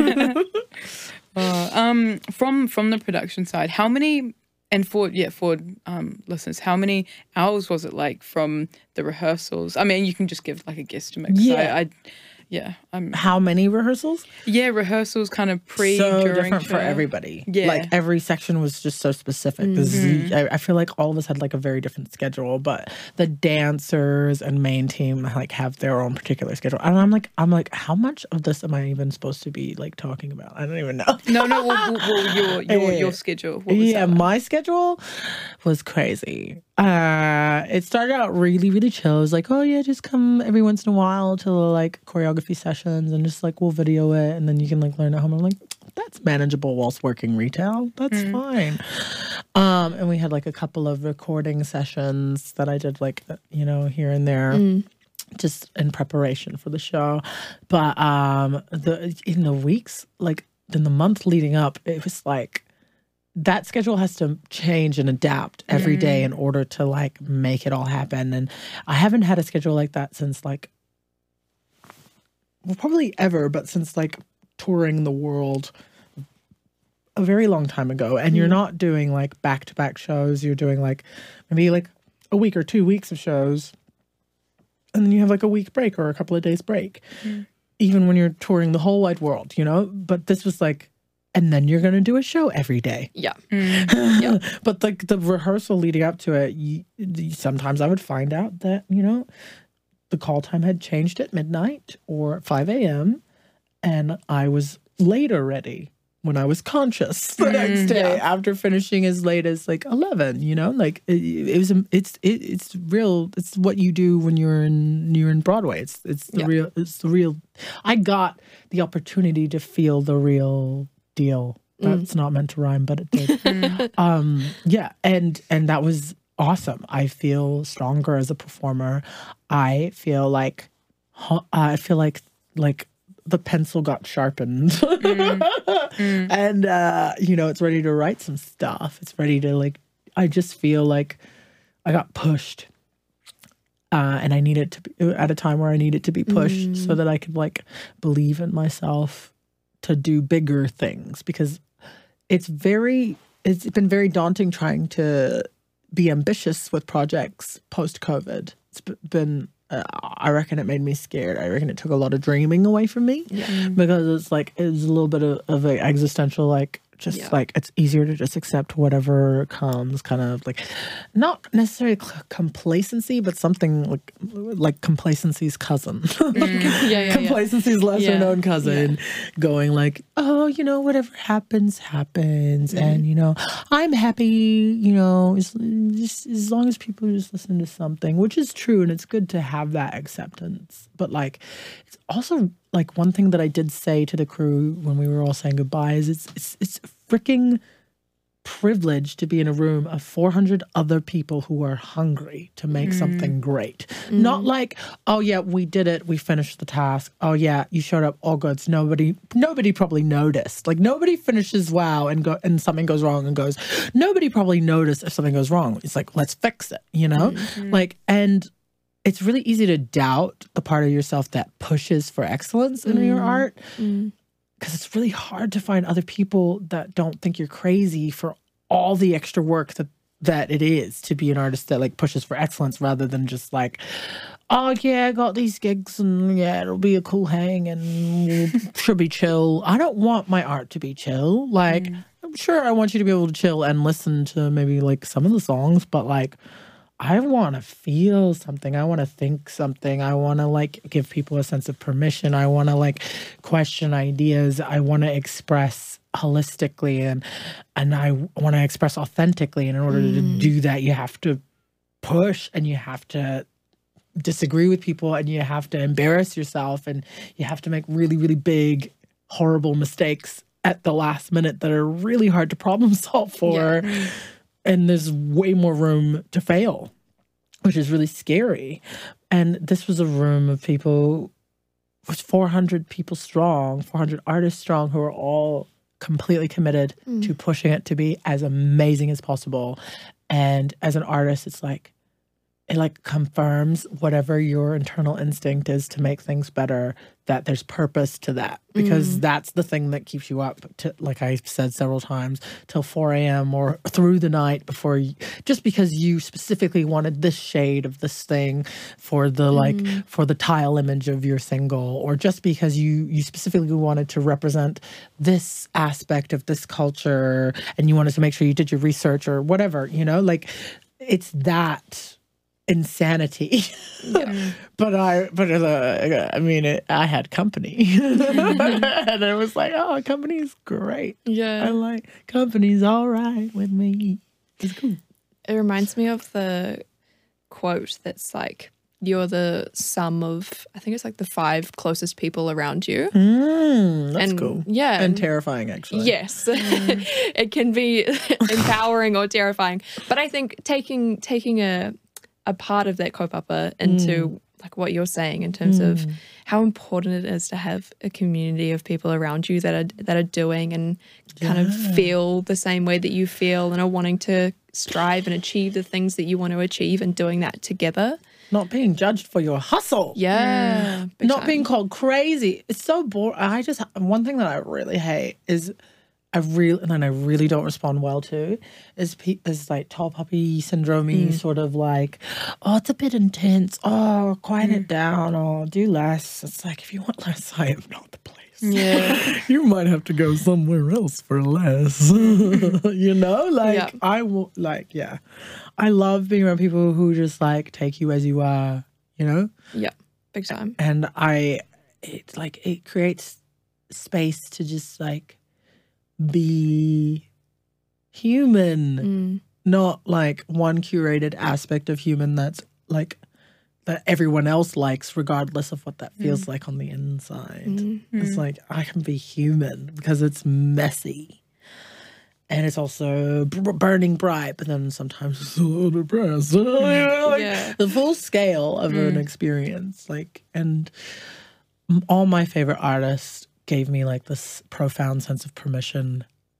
uh, um, from from the production side, how many and for yeah for um listeners, how many hours was it like from the rehearsals? I mean, you can just give like a guesstimate. Yeah. I, I Yeah. Um, How many rehearsals? Yeah, rehearsals kind of pre, so during different show. for everybody. Yeah. Like every section was just so specific. Mm-hmm. This is, I, I feel like all of us had like a very different schedule, but the dancers and main team like have their own particular schedule. And I'm like, I'm like, how much of this am I even supposed to be like talking about? I don't even know. No, no, well, well, well, your your Yeah. your schedule. What was Yeah, that like? my schedule was crazy. Uh, it started out really, really chill. It was like, oh yeah, just come every once in a while to like choreography sessions, and just like we'll video it, and then you can like learn at home. I'm like, that's manageable whilst working retail. That's mm. fine. Um, and we had like a couple of recording sessions that I did like you know here and there. Mm. Just in preparation for the show. But um, the in the weeks, like in the month leading up, it was like that schedule has to change and adapt every day in order to like make it all happen. And I haven't had a schedule like that since like, well, probably ever, but since like touring the world a very long time ago. And mm. you're not doing like back-to-back shows. You're doing like maybe like a week or two weeks of shows. And then you have like a week break or a couple of days break, mm. even when you're touring the whole wide world, you know? But this was like, and then you're going to do a show every day. Yeah. Mm. yeah. But like the rehearsal leading up to it, you, sometimes I would find out that, you know, the call time had changed at midnight or five a.m. and I was late already when I was conscious the mm, next day yeah. after finishing as late as like eleven, you know, like it, it was, it's, it, it's real. It's what you do when you're in, you're in Broadway. It's, it's the yeah. real, it's the real, I got the opportunity to feel the real deal. That's mm. not meant to rhyme, but it did. um, yeah. And, and that was awesome. I feel stronger as a performer. I feel like, I feel like, like, the pencil got sharpened mm. Mm. and uh you know it's ready to write some stuff. It's ready to like I just feel like I got pushed uh and I needed to be at a time where I needed to be pushed mm. so that I could like believe in myself to do bigger things, because it's very it's been very daunting trying to be ambitious with projects post COVID. It's been Uh, I reckon it made me scared. I reckon it took a lot of dreaming away from me yeah. because it's like it was a little bit of, of an existential, like just yeah. like it's easier to just accept whatever comes, kind of like not necessarily complacency, but something like like complacency's cousin, mm. yeah, yeah, complacency's yeah. lesser yeah. known cousin, yeah. going like, oh, you know, whatever happens, happens, mm. and you know, I'm happy, you know, as, just as long as people just listen to something, which is true, and it's good to have that acceptance. But like, it's also like one thing that I did say to the crew when we were all saying goodbye is it's it's it's freaking privilege to be in a room of four hundred other people who are hungry to make mm. something great. Mm. Not like, oh yeah, we did it, we finished the task. Oh yeah, you showed up, all goods. Nobody nobody probably noticed. Like nobody finishes WoW and go and something goes wrong and goes, nobody probably noticed if something goes wrong. It's like, let's fix it, you know? Mm-hmm. Like, and it's really easy to doubt the part of yourself that pushes for excellence in mm. your art, because mm. it's really hard to find other people that don't think you're crazy for all the extra work that that it is to be an artist that like pushes for excellence, rather than just like, oh yeah, I got these gigs and yeah, it'll be a cool hang and we'll, should be chill. I don't want my art to be chill. Like, mm. sure I want you to be able to chill and listen to maybe like some of the songs, but like I want to feel something. I want to think something. I want to like give people a sense of permission. I want to like question ideas. I want to express holistically and and I want to express authentically. And in order mm. to do that, you have to push and you have to disagree with people and you have to embarrass yourself and you have to make really, really big, horrible mistakes at the last minute that are really hard to problem solve for. Yeah. And there's way more room to fail, which is really scary. And this was a room of people, it was four hundred people strong, four hundred artists strong, who are all completely committed mm. to pushing it to be as amazing as possible. And as an artist, it's like, it like confirms whatever your internal instinct is to make things better, that there's purpose to that, because mm. that's the thing that keeps you up to, like I said several times, till four a.m. or through the night before you, just because you specifically wanted this shade of this thing for the mm. like for the tile image of your single, or just because you you specifically wanted to represent this aspect of this culture and you wanted to make sure you did your research or whatever, you know, like it's that insanity. Yeah. but I but uh, I mean it, I had company and it was like, oh, company's great. Yeah, I like company's all right with me. It's cool. It reminds me of the quote that's like, you're the sum of, I think it's like the five closest people around you. Mm, that's and, cool. Yeah. And terrifying, actually. Yes. Mm. It can be empowering or terrifying. But I think taking taking a a part of that kaupapa into mm. like what you're saying in terms mm. of how important it is to have a community of people around you that are that are doing and kind yeah. of feel the same way that you feel and are wanting to strive and achieve the things that you want to achieve, and doing that together. Not being judged for your hustle. Yeah. Mm. Not time. being called crazy. It's so boring. I just, one thing that I really hate is I really, and I really don't respond well to, is pe- is like tall puppy syndrome mm. sort of like, oh, it's a bit intense. Oh, quiet mm. it down. Oh, do less. It's like, if you want less, I am not the place. Yeah. You might have to go somewhere else for less. You know? Like, yeah. I will, like, yeah. I love being around people who just like take you as you are, you know? Yeah, big time. And I, it's like, it creates space to just like, be human, mm. not like one curated aspect of human that's like that everyone else likes, regardless of what that feels mm. like on the inside. Mm-hmm. It's like, I can be human because it's messy and it's also b- burning bright, but then sometimes it's a little depressed. You know, like yeah. the full scale of mm. an experience. Like, and all my favorite artists gave me like this profound sense of permission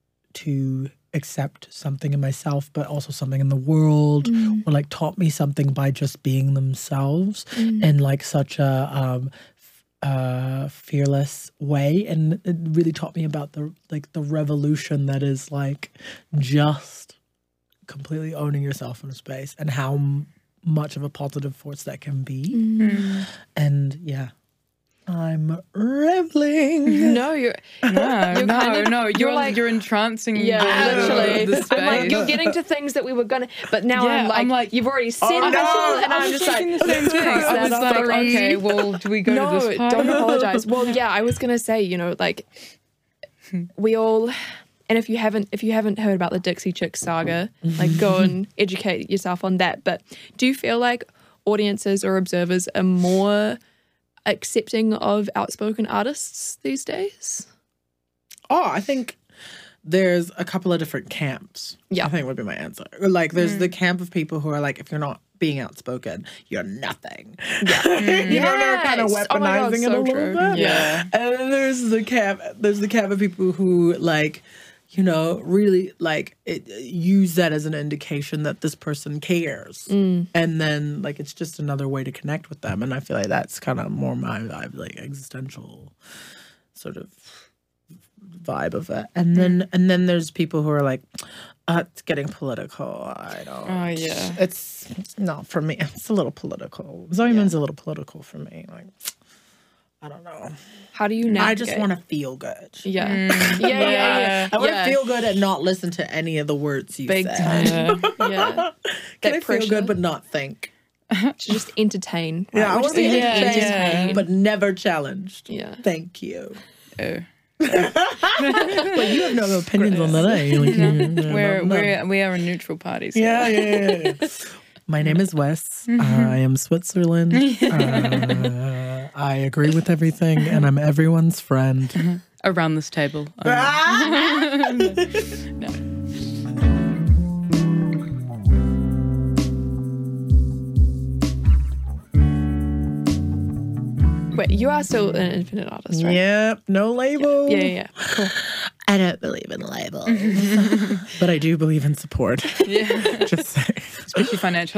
to accept something in myself, but also something in the world, mm. or like taught me something by just being themselves mm. in like such a um, f- uh, fearless way. And it really taught me about the like the revolution that is like just completely owning yourself in a space, and how m- much of a positive force that can be. Mm. And yeah. I'm reveling. No, you're no, you're no, kind of, no. You're, you're like you're entrancing. Yeah, the, literally. The space. I'm like, you're getting to things that we were gonna, but now yeah, I'm, like, I'm like, you've already said oh, this, no, and I'm just like, the same thing. I was like, okay, well, do we go no, to this part? don't apologize. Well, yeah, I was gonna say, you know, like we all. And if you haven't, if you haven't heard about the Dixie Chicks saga, like go and educate yourself on that. But do you feel like audiences or observers are more accepting of outspoken artists these days? Oh, I think there's a couple of different camps. Yeah. I think would be my answer. Like there's mm. the camp of people who are like, if you're not being outspoken, you're nothing. Yeah. Mm. You know, they're kind of weaponizing oh my God, it so a little true. bit. Yeah. And then there's the camp there's the camp of people who like, you know, really like it, use that as an indication that this person cares. Mm. And then like it's just another way to connect with them. And I feel like that's kind of more my vibe, like existential sort of vibe of it. And then mm. and then there's people who are like, uh, it's getting political. I don't. Oh yeah. It's, it's not for me. It's a little political. Zoe yeah. Moon's a little political for me. Like, I don't know. How do you navigate? I just want to feel good. Yeah. Mm. yeah, yeah, yeah. I want to yeah. feel good and not listen to any of the words you Big said. time. yeah. Can That I pressure. feel good but not think? To just entertain. Right? Yeah, I We're want just to be gonna entertained, entertain. but never challenged. Yeah. Thank you. Oh. But you have no opinions on that, eh? Like, No. you- no, We're, no. we're, we are a neutral party. So. Yeah, yeah, yeah, yeah. My name is Wes. Uh, I am Switzerland. Uh, I agree with everything, and I'm everyone's friend. Around this table. Um, Ah! no. Wait, you are still an independent artist, right? Yep, no label. Yeah, yeah, yeah. Cool. I don't believe in labels, but I do believe in support. Yeah. Just saying. Especially financial.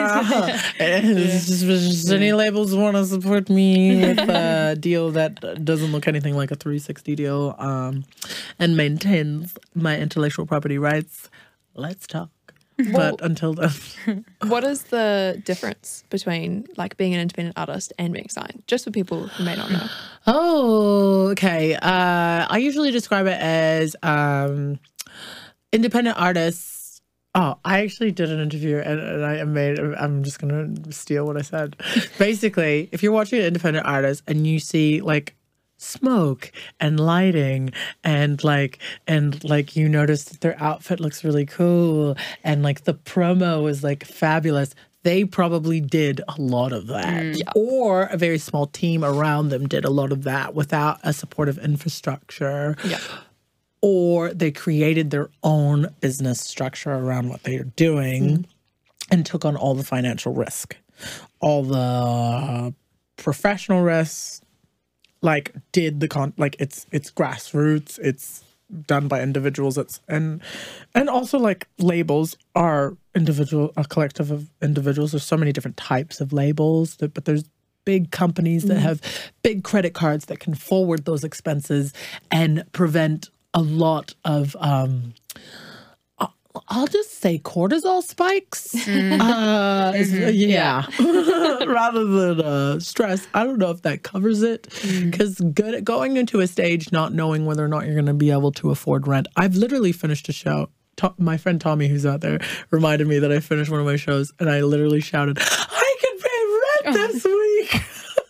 It's just, just any labels want to support me with a deal that doesn't look anything like a three sixty deal um, and maintains my intellectual property rights. Let's talk. Well- But until then, What is the difference between like being an independent artist and being signed? Just for people who may not know. oh, okay. Uh, I usually describe it as um, independent artists. Oh, I actually did an interview and, and I made. I'm just gonna steal what I said. Basically, if you're watching an independent artist and you see like smoke and lighting and like and like you notice that their outfit looks really cool and like the promo is like fabulous, they probably did a lot of that. Yeah. Or a very small team around them did a lot of that without a supportive infrastructure. Yeah. Or they created their own business structure around what they are doing and took on all the financial risk, all the professional risks, like did the con like it's it's grassroots, it's done by individuals, it's and and also like labels are individual a collective of individuals. There's so many different types of labels, that, but there's big companies that have big credit cards that can forward those expenses and prevent a lot of um I'll just say cortisol spikes. Uh, is- yeah. Rather than uh, stress. I don't know if that covers it. Because good at going into a stage not knowing whether or not you're going to be able to afford rent. I've literally finished a show. To- my friend Tommy, who's out there, reminded me that I finished one of my shows and I literally shouted, I can pay rent this week.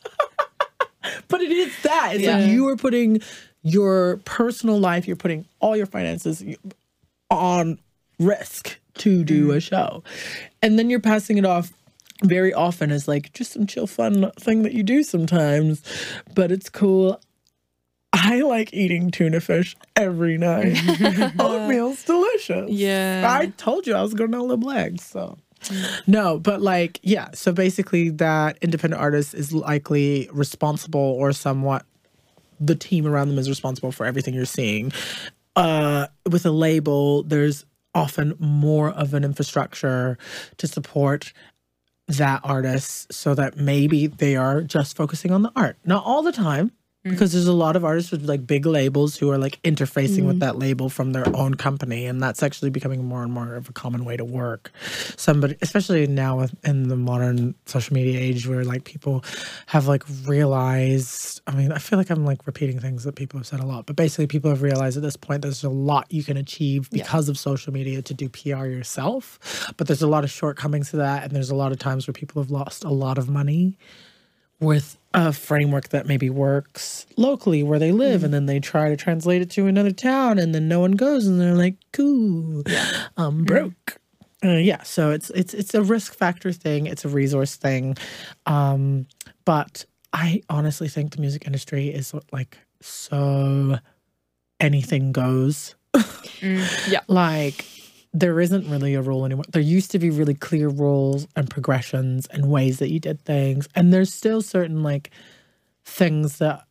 But it is that. It's Yeah. like you are putting your personal life, you're putting all your finances on risk to do a show. And then you're passing it off very often as like just some chill fun thing that you do sometimes, but it's cool. I like eating tuna fish every night. Oatmeal's delicious. Yeah. I told you I was granola black, so no, but like, yeah, so basically that independent artist is likely responsible or somewhat the team around them is responsible for everything you're seeing. Uh, with a label, there's often more of an infrastructure to support that artist so that maybe they are just focusing on the art. Not all the time, because there's a lot of artists with like big labels who are like interfacing with that label from their own company, and that's actually becoming more and more of a common way to work. Somebody, especially now with, in the modern social media age, where like people have like realized. I mean, I feel like I'm like repeating things that people have said a lot, but basically, people have realized at this point there's a lot you can achieve because of social media to do P R yourself. But there's a lot of shortcomings to that, and there's a lot of times where people have lost a lot of money with a framework that maybe works locally where they live, and then they try to translate it to another town, and then no one goes, and they're like, "Cool, I'm broke." Uh, yeah, so it's it's it's a risk factor thing, it's a resource thing, um, but I honestly think the music industry is like so anything goes. Yeah. Like, there isn't really a rule anymore. There used to be really clear rules and progressions and ways that you did things. And there's still certain like things that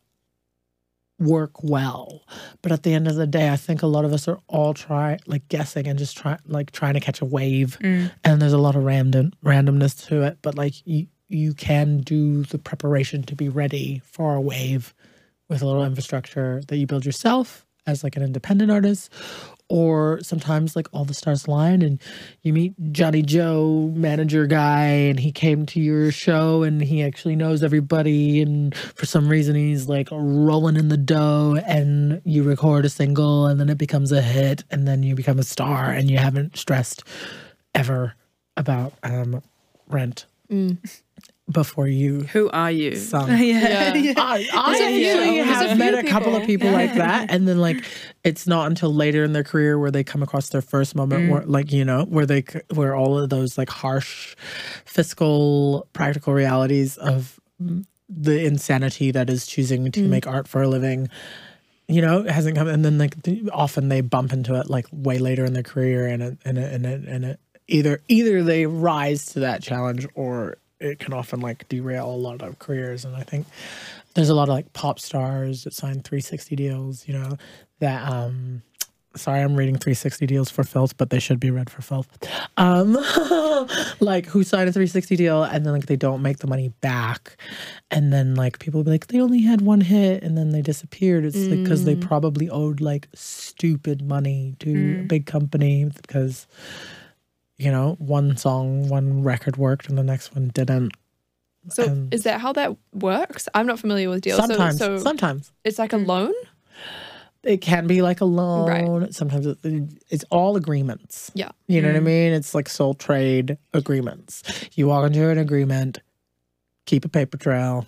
work well. But at the end of the day, I think a lot of us are all try like guessing and just try like trying to catch a wave. And there's a lot of random randomness to it. But like you you can do the preparation to be ready for a wave with a little infrastructure that you build yourself as like an independent artist, or sometimes like all the stars align and you meet Johnny Joe, manager guy, and he came to your show and he actually knows everybody, and for some reason he's like rolling in the dough, and you record a single and then it becomes a hit, and then you become a star, and you haven't stressed ever about um, rent. Mm. Before you Who are you? Sung. Yeah. yeah. I, I actually few. have There's a met few a couple of people. people like that, and then like it's not until later in their career where they come across their first moment where, like, you know, where they c- where all of those like harsh fiscal practical realities of the insanity that is choosing to make art for a living, you know, it hasn't come, and then like the, often they bump into it like way later in their career, and it, and it, and it, and it either either they rise to that challenge, or it can often like derail a lot of careers. And I think there's a lot of like pop stars that sign three sixty deals, you know, that, um, sorry, I'm reading three sixty deals for filth, but they should be read for filth. Um, like who signed a three sixty deal and then like they don't make the money back. And then like people will be like, they only had one hit and then they disappeared. It's like because they probably owed like stupid money to Mm. a big company because, you know, one song, one record worked and the next one didn't. So And is that how that works? I'm not familiar with deals. sometimes, so, so sometimes it's like a loan? it can be like a loan. Right. Sometimes it, it's all agreements. Yeah. You know what I mean? It's like sole trade agreements. You walk into an agreement, keep a paper trail,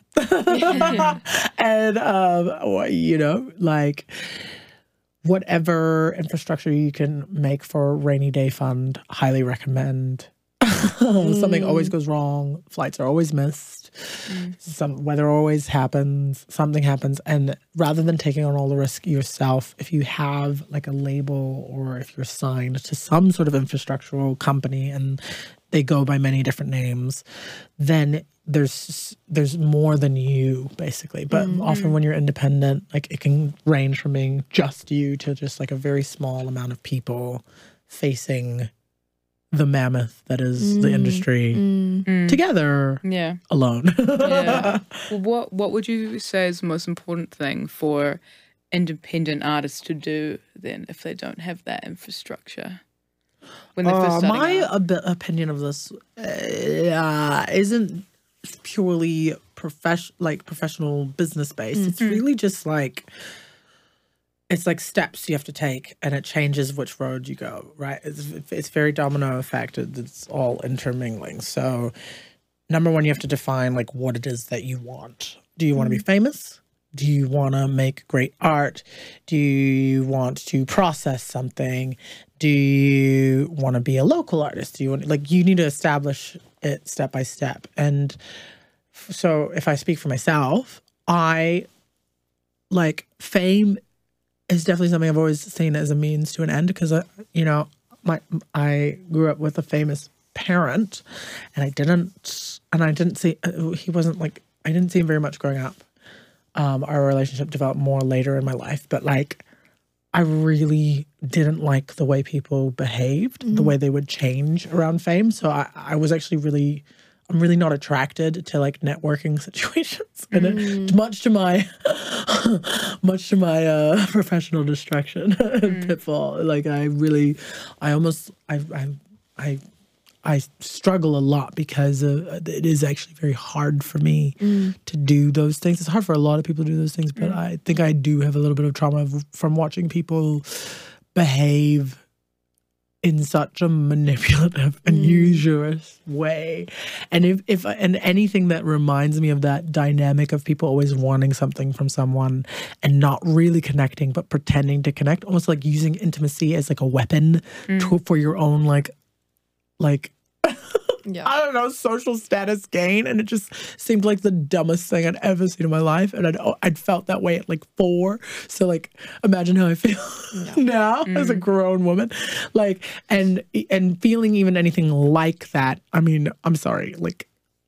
and um, you know, like whatever infrastructure you can make for a rainy day fund, highly recommend. Something always goes wrong. Flights are always missed. Mm. Some weather always happens. Something happens, and rather than taking on all the risk yourself, if you have like a label or if you're signed to some sort of infrastructural company and they go by many different names, then there's there's more than you basically. But mm-hmm. often when you're independent, like it can range from being just you to just like a very small amount of people facing the mammoth that is mm. the industry mm. together, yeah, alone. yeah. Well, what what would you say is the most important thing for independent artists to do then if they don't have that infrastructure? When they're uh, first starting my out? ab- opinion of this uh, isn't purely profession like professional business based. Mm-hmm. It's really just like. It's like steps you have to take, and it changes which road you go, right? It's, it's very domino effect. It's all intermingling. So, number one, you have to define like what it is that you want. Do you want to be famous? Do you want to make great art? Do you want to process something? Do you want to be a local artist? Do you want like you need to establish it step by step. And so, if I speak for myself, I like fame. It's definitely something I've always seen as a means to an end because, I, you know, my I grew up with a famous parent, and I didn't, and I didn't see uh, he wasn't like I didn't see him very much growing up. Um, our relationship developed more later in my life, but like I really didn't like the way people behaved, mm-hmm. the way they would change around fame. So I, I was actually really. I'm really not attracted to like networking situations, and mm. it, much to my, much to my uh, professional distraction and mm. pitfall. Like I really, I almost, I, I, I, I struggle a lot because uh, it is actually very hard for me mm. to do those things. It's hard for a lot of people to do those things, but mm. I think I do have a little bit of trauma from watching people behave in such a manipulative and mm. usurious way. And if, if and anything that reminds me of that dynamic of people always wanting something from someone and not really connecting, but pretending to connect, almost like using intimacy as like a weapon mm. to, for your own like, like, yeah. I don't know, social status gain. And it just seemed like the dumbest thing I'd ever seen in my life. And I'd, I'd felt that way at like four. So like, imagine how I feel no. now mm. as a grown woman. Like, and, and feeling even anything like that. I mean, I'm sorry, like,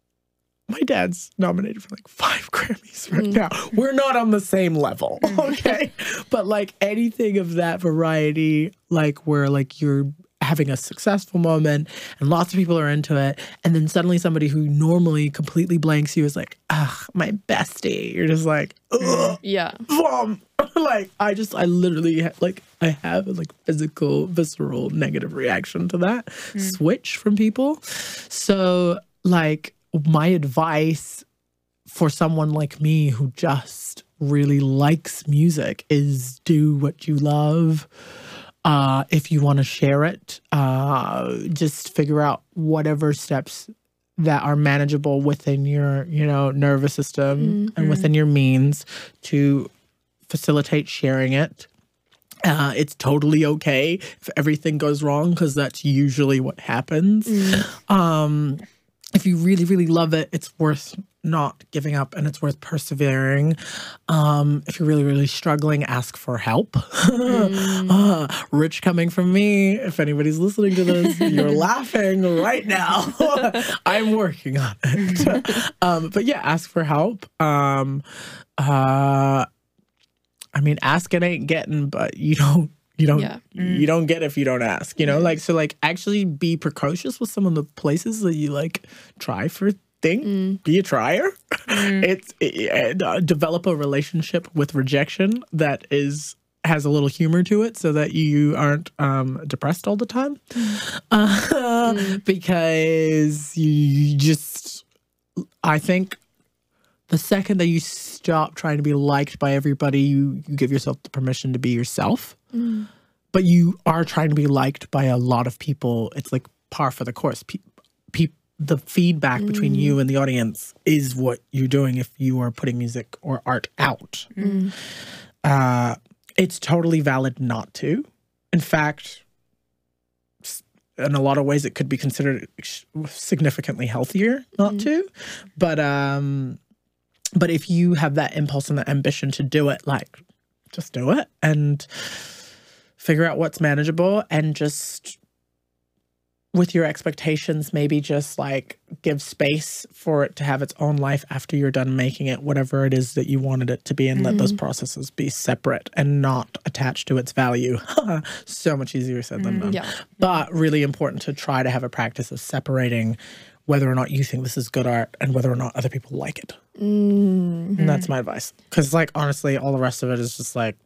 my dad's nominated for like five Grammys right mm. now. We're not on the same level, okay? But like anything of that variety, like where like you're having a successful moment and lots of people are into it. And then suddenly somebody who normally completely blanks you is like, ugh, my bestie. You're just like, ugh. Yeah. Vom. Like, I just, I literally, ha- like, I have a, like, physical, visceral, negative reaction to that mm. switch from people. So, like, my advice for someone like me who just really likes music is do what you love. Uh, if you want to share it, uh, just figure out whatever steps that are manageable within your, you know, nervous system mm-hmm. and within your means to facilitate sharing it. Uh, it's totally okay if everything goes wrong, because that's usually what happens. Mm. Um, if you really, really love it, it's worth not giving up and it's worth persevering. Um, if you're really, really struggling, ask for help. Mm. uh, rich coming from me. If anybody's listening to this, you're laughing right now. I'm working on it. um, but yeah, ask for help. Um, uh, I mean, asking ain't getting, but you don't, you don't, yeah. mm. you don't get if you don't ask, you know, like, so like actually be precocious with some of the places that you like try for things. Mm. Be a trier. Mm. It's it, uh, develop a relationship with rejection that is, has a little humor to it so that you aren't um, depressed all the time. Mm. Uh, mm. Because you just, I think, the second that you stop trying to be liked by everybody, you, you give yourself the permission to be yourself. Mm. But you are trying to be liked by a lot of people. It's like par for the course. Pe- pe- the feedback mm. between you and the audience is what you're doing if you are putting music or art out. Mm. Uh, it's totally valid not to. In fact, in a lot of ways, it could be considered significantly healthier not mm. to. But... um But if you have that impulse and that ambition to do it, like, just do it and figure out what's manageable and just, with your expectations, maybe just, like, give space for it to have its own life after you're done making it, whatever it is that you wanted it to be, and mm-hmm. let those processes be separate and not attached to its value. So much easier said than done. Yeah. But really important to try to have a practice of separating whether or not you think this is good art and whether or not other people like it. Mm-hmm. And that's my advice. Because, like, honestly, all the rest of it is just like,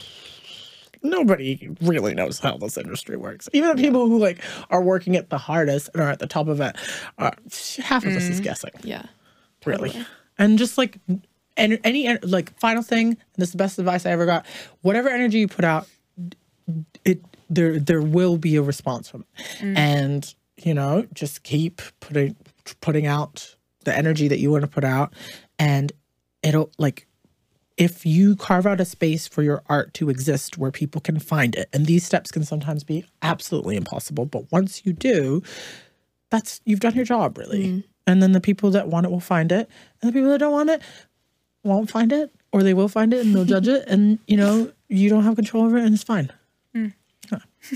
nobody really knows how this industry works. Even the people who, like, are working it the hardest and are at the top of it, are, half of mm. this is guessing. Yeah. Really. Totally. And just, like, any, any, like, final thing, and this is the best advice I ever got, whatever energy you put out, it there there will be a response from it. Mm. And... you know, just keep putting putting out the energy that you want to put out. And it'll, like, if you carve out a space for your art to exist where people can find it, and these steps can sometimes be absolutely impossible, but once you do, that's, you've done your job, really. Mm. And then the people that want it will find it, and the people that don't want it won't find it, or they will find it and they'll judge it, and, you know, you don't have control over it, and it's fine. Mm. Huh.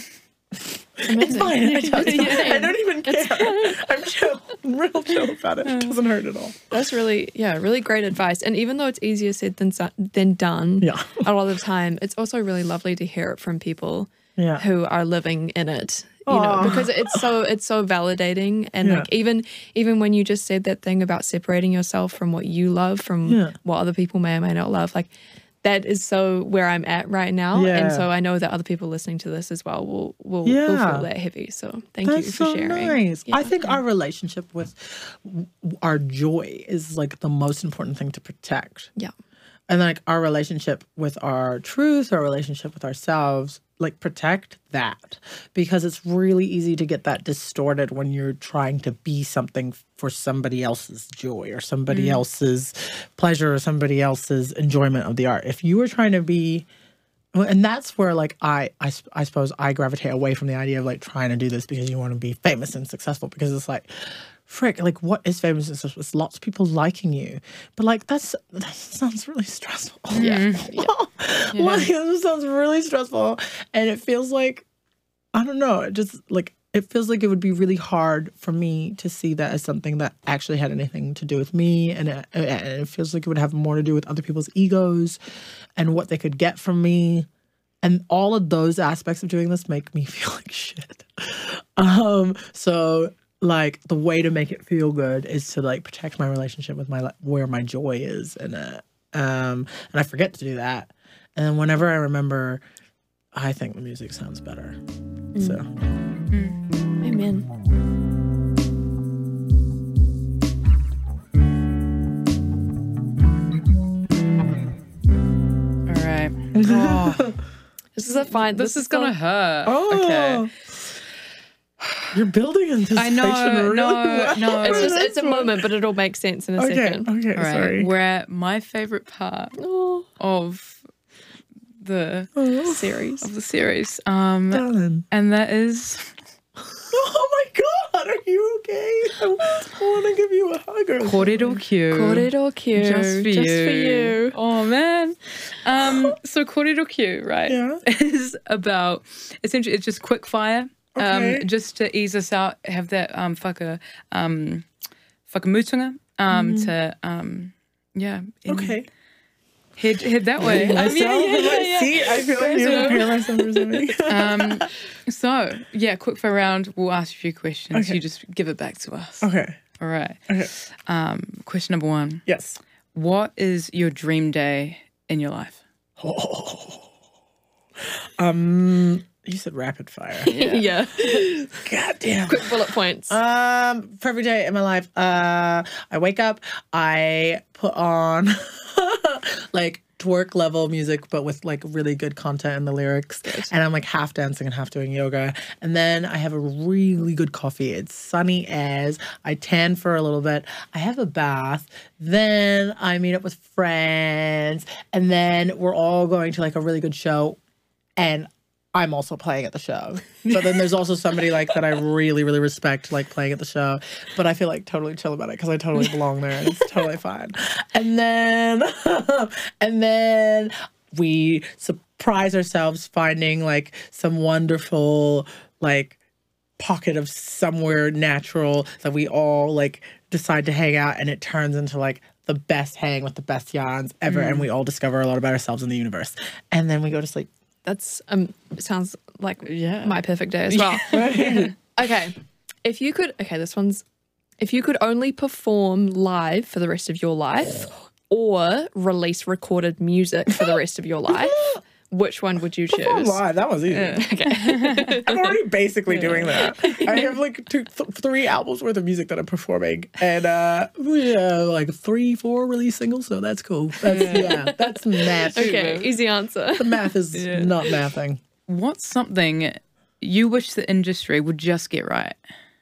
It's fine. I don't, I don't even care. I'm chill. I'm real chill about it. It doesn't hurt at all. That's really, yeah, really great advice. And even though it's easier said than than done, yeah. a lot of the time, it's also really lovely to hear it from people yeah. who are living in it. You Aww. know, because it's so it's so validating. And yeah. like even even when you just said that thing about separating yourself from what you love from yeah. what other people may or may not love, like. That is so where I'm at right now. Yeah. And so I know that other people listening to this as well will will, yeah. will feel that heavy. So thank That's you for so sharing. Nice. Yeah. I think our relationship with our joy is like the most important thing to protect. Yeah. And like our relationship with our truth, our relationship with ourselves, like protect that, because it's really easy to get that distorted when you're trying to be something for somebody else's joy or somebody mm. else's pleasure or somebody else's enjoyment of the art. If you were trying to be, and that's where like I, I, I suppose I gravitate away from the idea of like trying to do this because you want to be famous and successful, because it's like, frick, like what is famous and successful? It's lots of people liking you. But like that's that sounds really stressful. Yeah. yeah. yeah. Like, it sounds really stressful. And it feels like, I don't know, it just like it feels like it would be really hard for me to see that as something that actually had anything to do with me. And it, and it feels like it would have more to do with other people's egos and what they could get from me. And all of those aspects of doing this make me feel like shit. Um, so like the way to make it feel good is to like protect my relationship with my like, where my joy is in it. Um, and I forget to do that. And whenever I remember, I think the music sounds better. Mm. So, mm. Amen. All right. Oh, this is a fine. This, this is, is gonna a, hurt. Oh. Okay. You're building anticipation. I know, really no, well. no. It's just it's a moment, but it'll make sense in a okay, second. Okay, All right. sorry. We're at my favorite part oh. of the oh. series of the series, um, Darling. and that is. Oh my God, are you okay? I want to give you a hug. Kōrero Kū. Kōrero Kū. Just for Just you. for you. Oh man. Um, so Kōrero Kū, right? Yeah. Is about essentially it's just quick fire. Okay. Um, just to ease us out, have that um whaka um whakamutunga um mm. to um yeah. Okay. Head head that way. Um, Um, yeah, yeah, yeah, yeah. See, I feel like you're preparing myself for something. um, so yeah, quick fire round. We'll ask you a few questions. Okay. You just give it back to us. Okay. All right. Okay. Um, question number one. Yes. What is your dream day in your life? Oh. Um, you said rapid fire. Yeah. yeah. God damn. Quick bullet points. Um, for every day in my life, uh, I wake up, I put on like twerk level music, but with like really good content in the lyrics. Good. And I'm like half dancing and half doing yoga. And then I have a really good coffee. It's sunny as. I tan for a little bit. I have a bath. Then I meet up with friends. And then we're all going to like a really good show. And I'm also playing at the show. But then there's also somebody like that I really, really respect like playing at the show. But I feel like totally chill about it because I totally belong there and it's totally fine. And then, and then we surprise ourselves finding like some wonderful like pocket of somewhere natural that we all like decide to hang out, and it turns into like the best hang with the best yarns ever. Mm. And we all discover a lot about ourselves in the universe. And then we go to sleep. That's um sounds like yeah. my perfect day as well. Okay. If you could okay, this one's if you could only perform live for the rest of your life or release recorded music for the rest of your life, which one would you choose? Perform live, that was easy. Yeah. Okay. I'm already basically yeah. doing that. I have like two, th- three albums worth of music that I'm performing, and uh, yeah, like three, four release singles. So that's cool. That's yeah, that's math. Okay, easy answer. The math is yeah. not mathing. What's something you wish the industry would just get right?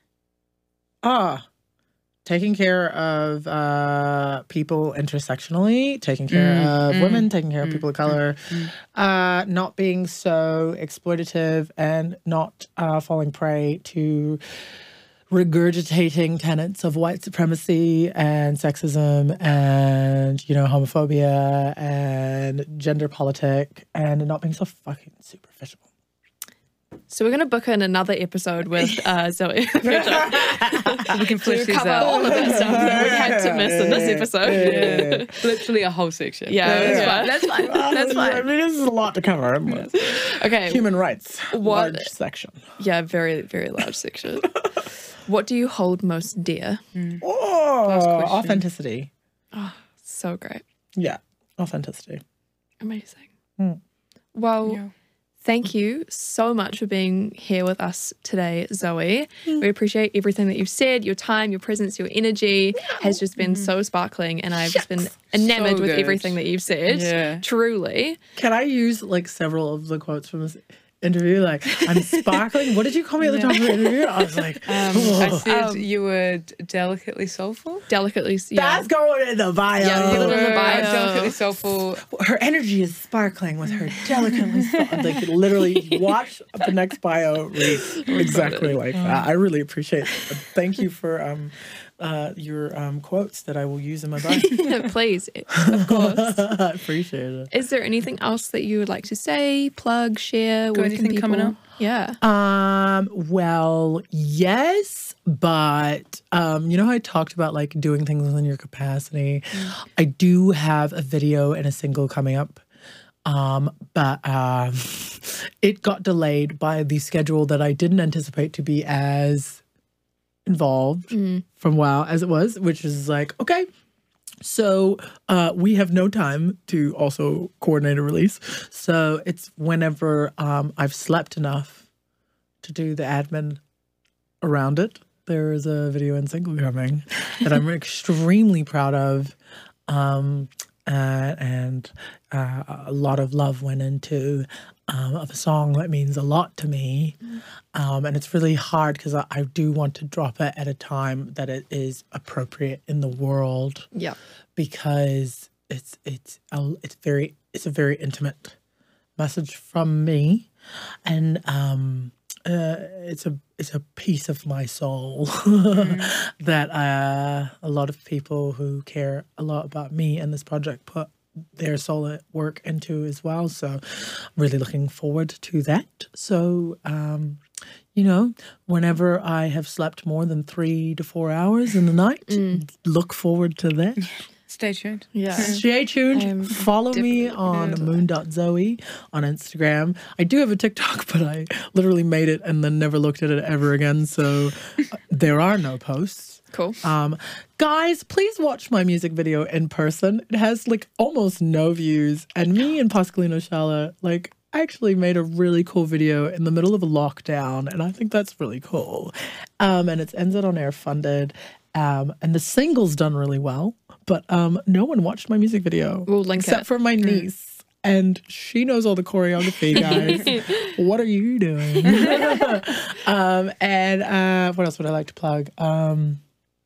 Ah. Taking care of uh, people intersectionally, taking care mm, of mm, women, taking care mm, of people of color, mm, uh, not being so exploitative and not uh, falling prey to regurgitating tenets of white supremacy and sexism and, you know, homophobia and gender politic, and not being so fucking superficial. So we're going to book in another episode with uh, Zoe. We can flesh to these cover out. all of that stuff that we had to miss in this episode. Yeah, yeah. Literally a whole section. Yeah, that's yeah. fine. That's fine. That's fine. I mean, this is a lot to cover. Okay. Human rights. What, large section. Yeah, very, very large section. What do you hold most dear? Mm. Oh, authenticity. Oh, so great. Yeah, authenticity. Amazing. Mm. Well... Yeah. Thank you so much for being here with us today, Zoe. Mm. We appreciate everything that you've said. Your time, your presence, your energy has just been mm. so sparkling, and I've just been enamored so with good. everything that you've said. Yeah. Truly. Can I use like several of the quotes from this interview? Like, I'm sparkling. What did you call me at the top of the interview? I was like, um, I said um, you were delicately soulful. Delicately, yeah. That's going in the bio. Yeah, put it in the bio. Delicately soulful. Her energy is sparkling with her delicately soulful. Like, literally, watch the next bio read exactly like that. I really appreciate it. Thank you for um, uh, your um, quotes that I will use in my bio. Please, of course. I appreciate it. Is there anything else that you would like to say, plug, share? Got anything coming up? Yeah. Um, well, yes, but um, you know how I talked about like doing things within your capacity? Mm. I do have a video and a single coming up. Um, but um, it got delayed by the schedule that I didn't anticipate to be as involved mm. from WoW as it was, which is like, okay, so uh, we have no time to also coordinate a release. So it's whenever um, I've slept enough to do the admin around it. There is a video in single coming that I'm extremely proud of. Um, uh, and uh, a lot of love went into um, of a song that means a lot to me. Um, and it's really hard because I, I do want to drop it at a time that it is appropriate in the world. Yeah. Because it's it's a, it's very it's a very intimate message from me, and um, uh, it's a it's a piece of my soul mm. that uh, a lot of people who care a lot about me and this project put their soul at work into as well. So I'm really looking forward to that. So um, you know, whenever I have slept more than three to four hours in the night, mm. look forward to that. Stay tuned. Yeah. Stay tuned. Follow me on moon dot zoe on Instagram. I do have a TikTok, but I literally made it and then never looked at it ever again. So uh, there are no posts. Cool. Um, guys, please watch my music video in person. It has like almost no views. And me and Pascalino Shala, like, actually made a really cool video in the middle of a lockdown. And I think that's really cool. Um, and it's N Z On Air funded. Um, and the single's done really well, but um, no one watched my music video. We'll link except it. for my niece. Mm. And she knows all the choreography, guys. What are you doing? um, and uh, what else would I like to plug? Um,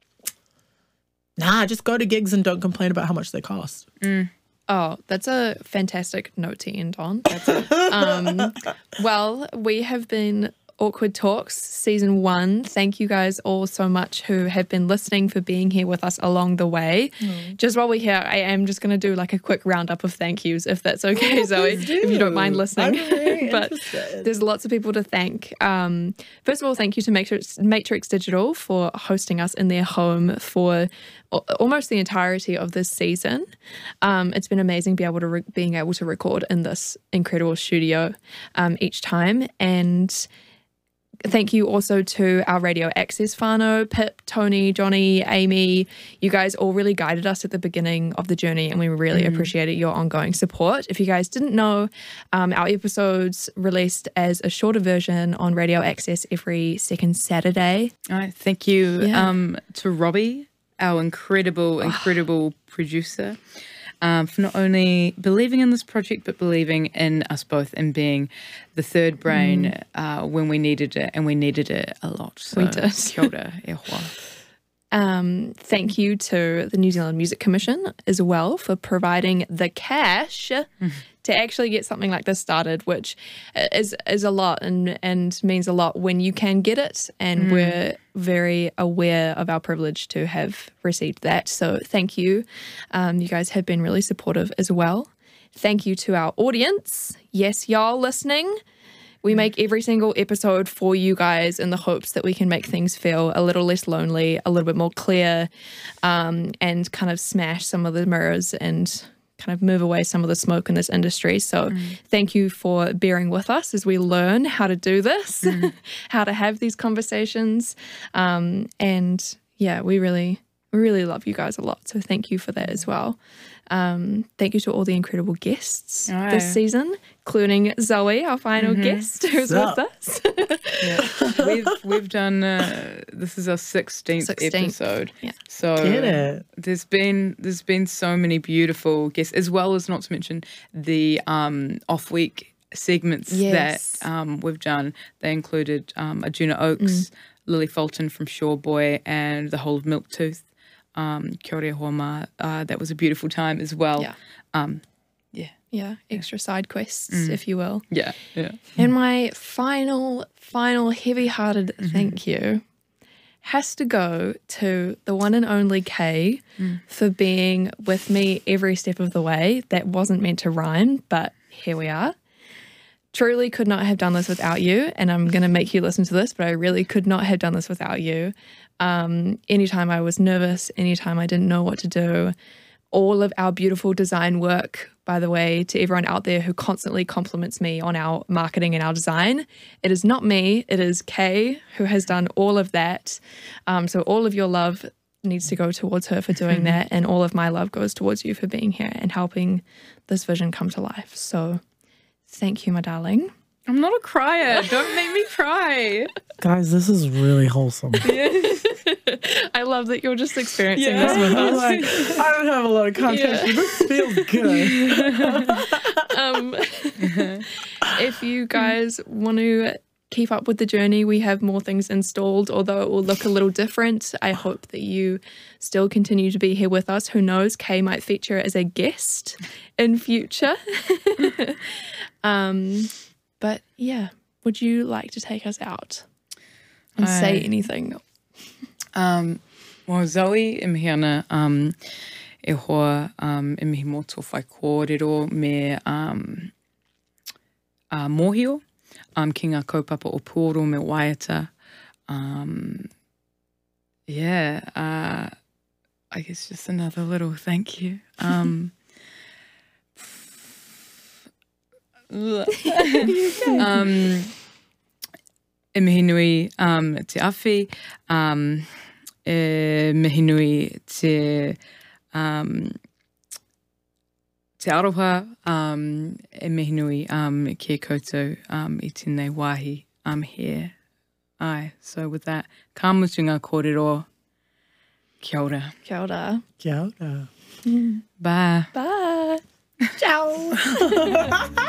nah, just go to gigs and don't complain about how much they cost. Mm. Oh, that's a fantastic note to end on. That's it. Um, well, we have been Awkward Talks season one. Thank you guys all so much who have been listening, for being here with us along the way. Mm. Just while we're here, I am just going to do like a quick roundup of thank yous, if that's okay, oh, Zoe, do. if you don't mind listening. I'm really but interested. There's lots of people to thank. Um, first of all, thank you to Matrix, Matrix Digital for hosting us in their home for almost the entirety of this season. Um, it's been amazing be able to re- being able to record in this incredible studio um, each time. And thank you also to our Radio Access whānau, Pip, Tony, Johnny, Amy. You guys all really guided us at the beginning of the journey, and we really mm. appreciated your ongoing support. If you guys didn't know, um, our episodes released as a shorter version on Radio Access every second Saturday. All right, thank you yeah. um, to Robbie, our incredible, incredible oh. producer. Um, for not only believing in this project, but believing in us both and being the third brain mm. uh, when we needed it, and we needed it a lot. So, we did. Kia ora, e hoa. Um, thank you to the New Zealand Music Commission as well for providing the cash mm. to actually get something like this started, which is is a lot and, and means a lot when you can get it. And mm. we're very aware of our privilege to have received that. So thank you. Um, you guys have been really supportive as well. Thank you to our audience. Yes, y'all listening. We make every single episode for you guys in the hopes that we can make things feel a little less lonely, a little bit more clear, um, and kind of smash some of the mirrors and kind of move away some of the smoke in this industry. So mm. thank you for bearing with us as we learn how to do this, mm. how to have these conversations. Um, and yeah, we really, we really love you guys a lot. So thank you for that as well. Um, thank you to all the incredible guests oh. this season, including Zoe, our final mm-hmm. guest, who's Sup? with us. yeah. We've we've done uh, this is our sixteenth episode, yeah. so Get it. there's been there's been so many beautiful guests, as well as not to mention the um, off week segments yes. that um, we've done. They included um, Arjuna Oaks, mm. Lily Fulton from Shoreboy, and the whole of Milktooth. Um, Kia ora hoa, uh, that was a beautiful time as well. Yeah. Um, yeah. Yeah, extra side quests, mm. if you will. Yeah, yeah. And my final, final heavy-hearted mm-hmm. thank you has to go to the one and only Kay mm. for being with me every step of the way. That wasn't meant to rhyme, but here we are. Truly could not have done this without you, and I'm going to make you listen to this, but I really could not have done this without you. Um, anytime I was nervous, anytime I didn't know what to do, all of our beautiful design work by the way, to everyone out there who constantly compliments me on our marketing and our design. It is not me, it is Kay who has done all of that. Um, so all of your love needs to go towards her for doing that, and all of my love goes towards you for being here and helping this vision come to life. So thank you, my darling. I'm not a crier. Don't make me cry. Guys, this is really wholesome. I love that you're just experiencing Yeah. this with I'm us. like, I don't have a lot of context, but this feels good. Um, if you guys want to keep up with the journey, we have more things installed, although it will look a little different. I hope that you still continue to be here with us. Who knows, Kay might feature as a guest in future. um, but yeah, would you like to take us out and I- say anything? Um, well, Zoe, e mihi ana, um, e hoa, um, e mihi mo tō whai kōrero me um, uh, mōhio, um, ki ngā kaupapa o Puoro me Waiata. Um, yeah, uh, I guess just another little thank you. Um, um, e mihi nui um, te awhi, um, e mihi nui te, um, te aroha, um, e mihi nui um, ki e koutou um, i tēnei wāhi um, here. Ai, so with that, ka mutu ngā kōrero, kia ora. Kia ora. Kia ora. Bye. Bye. Ciao.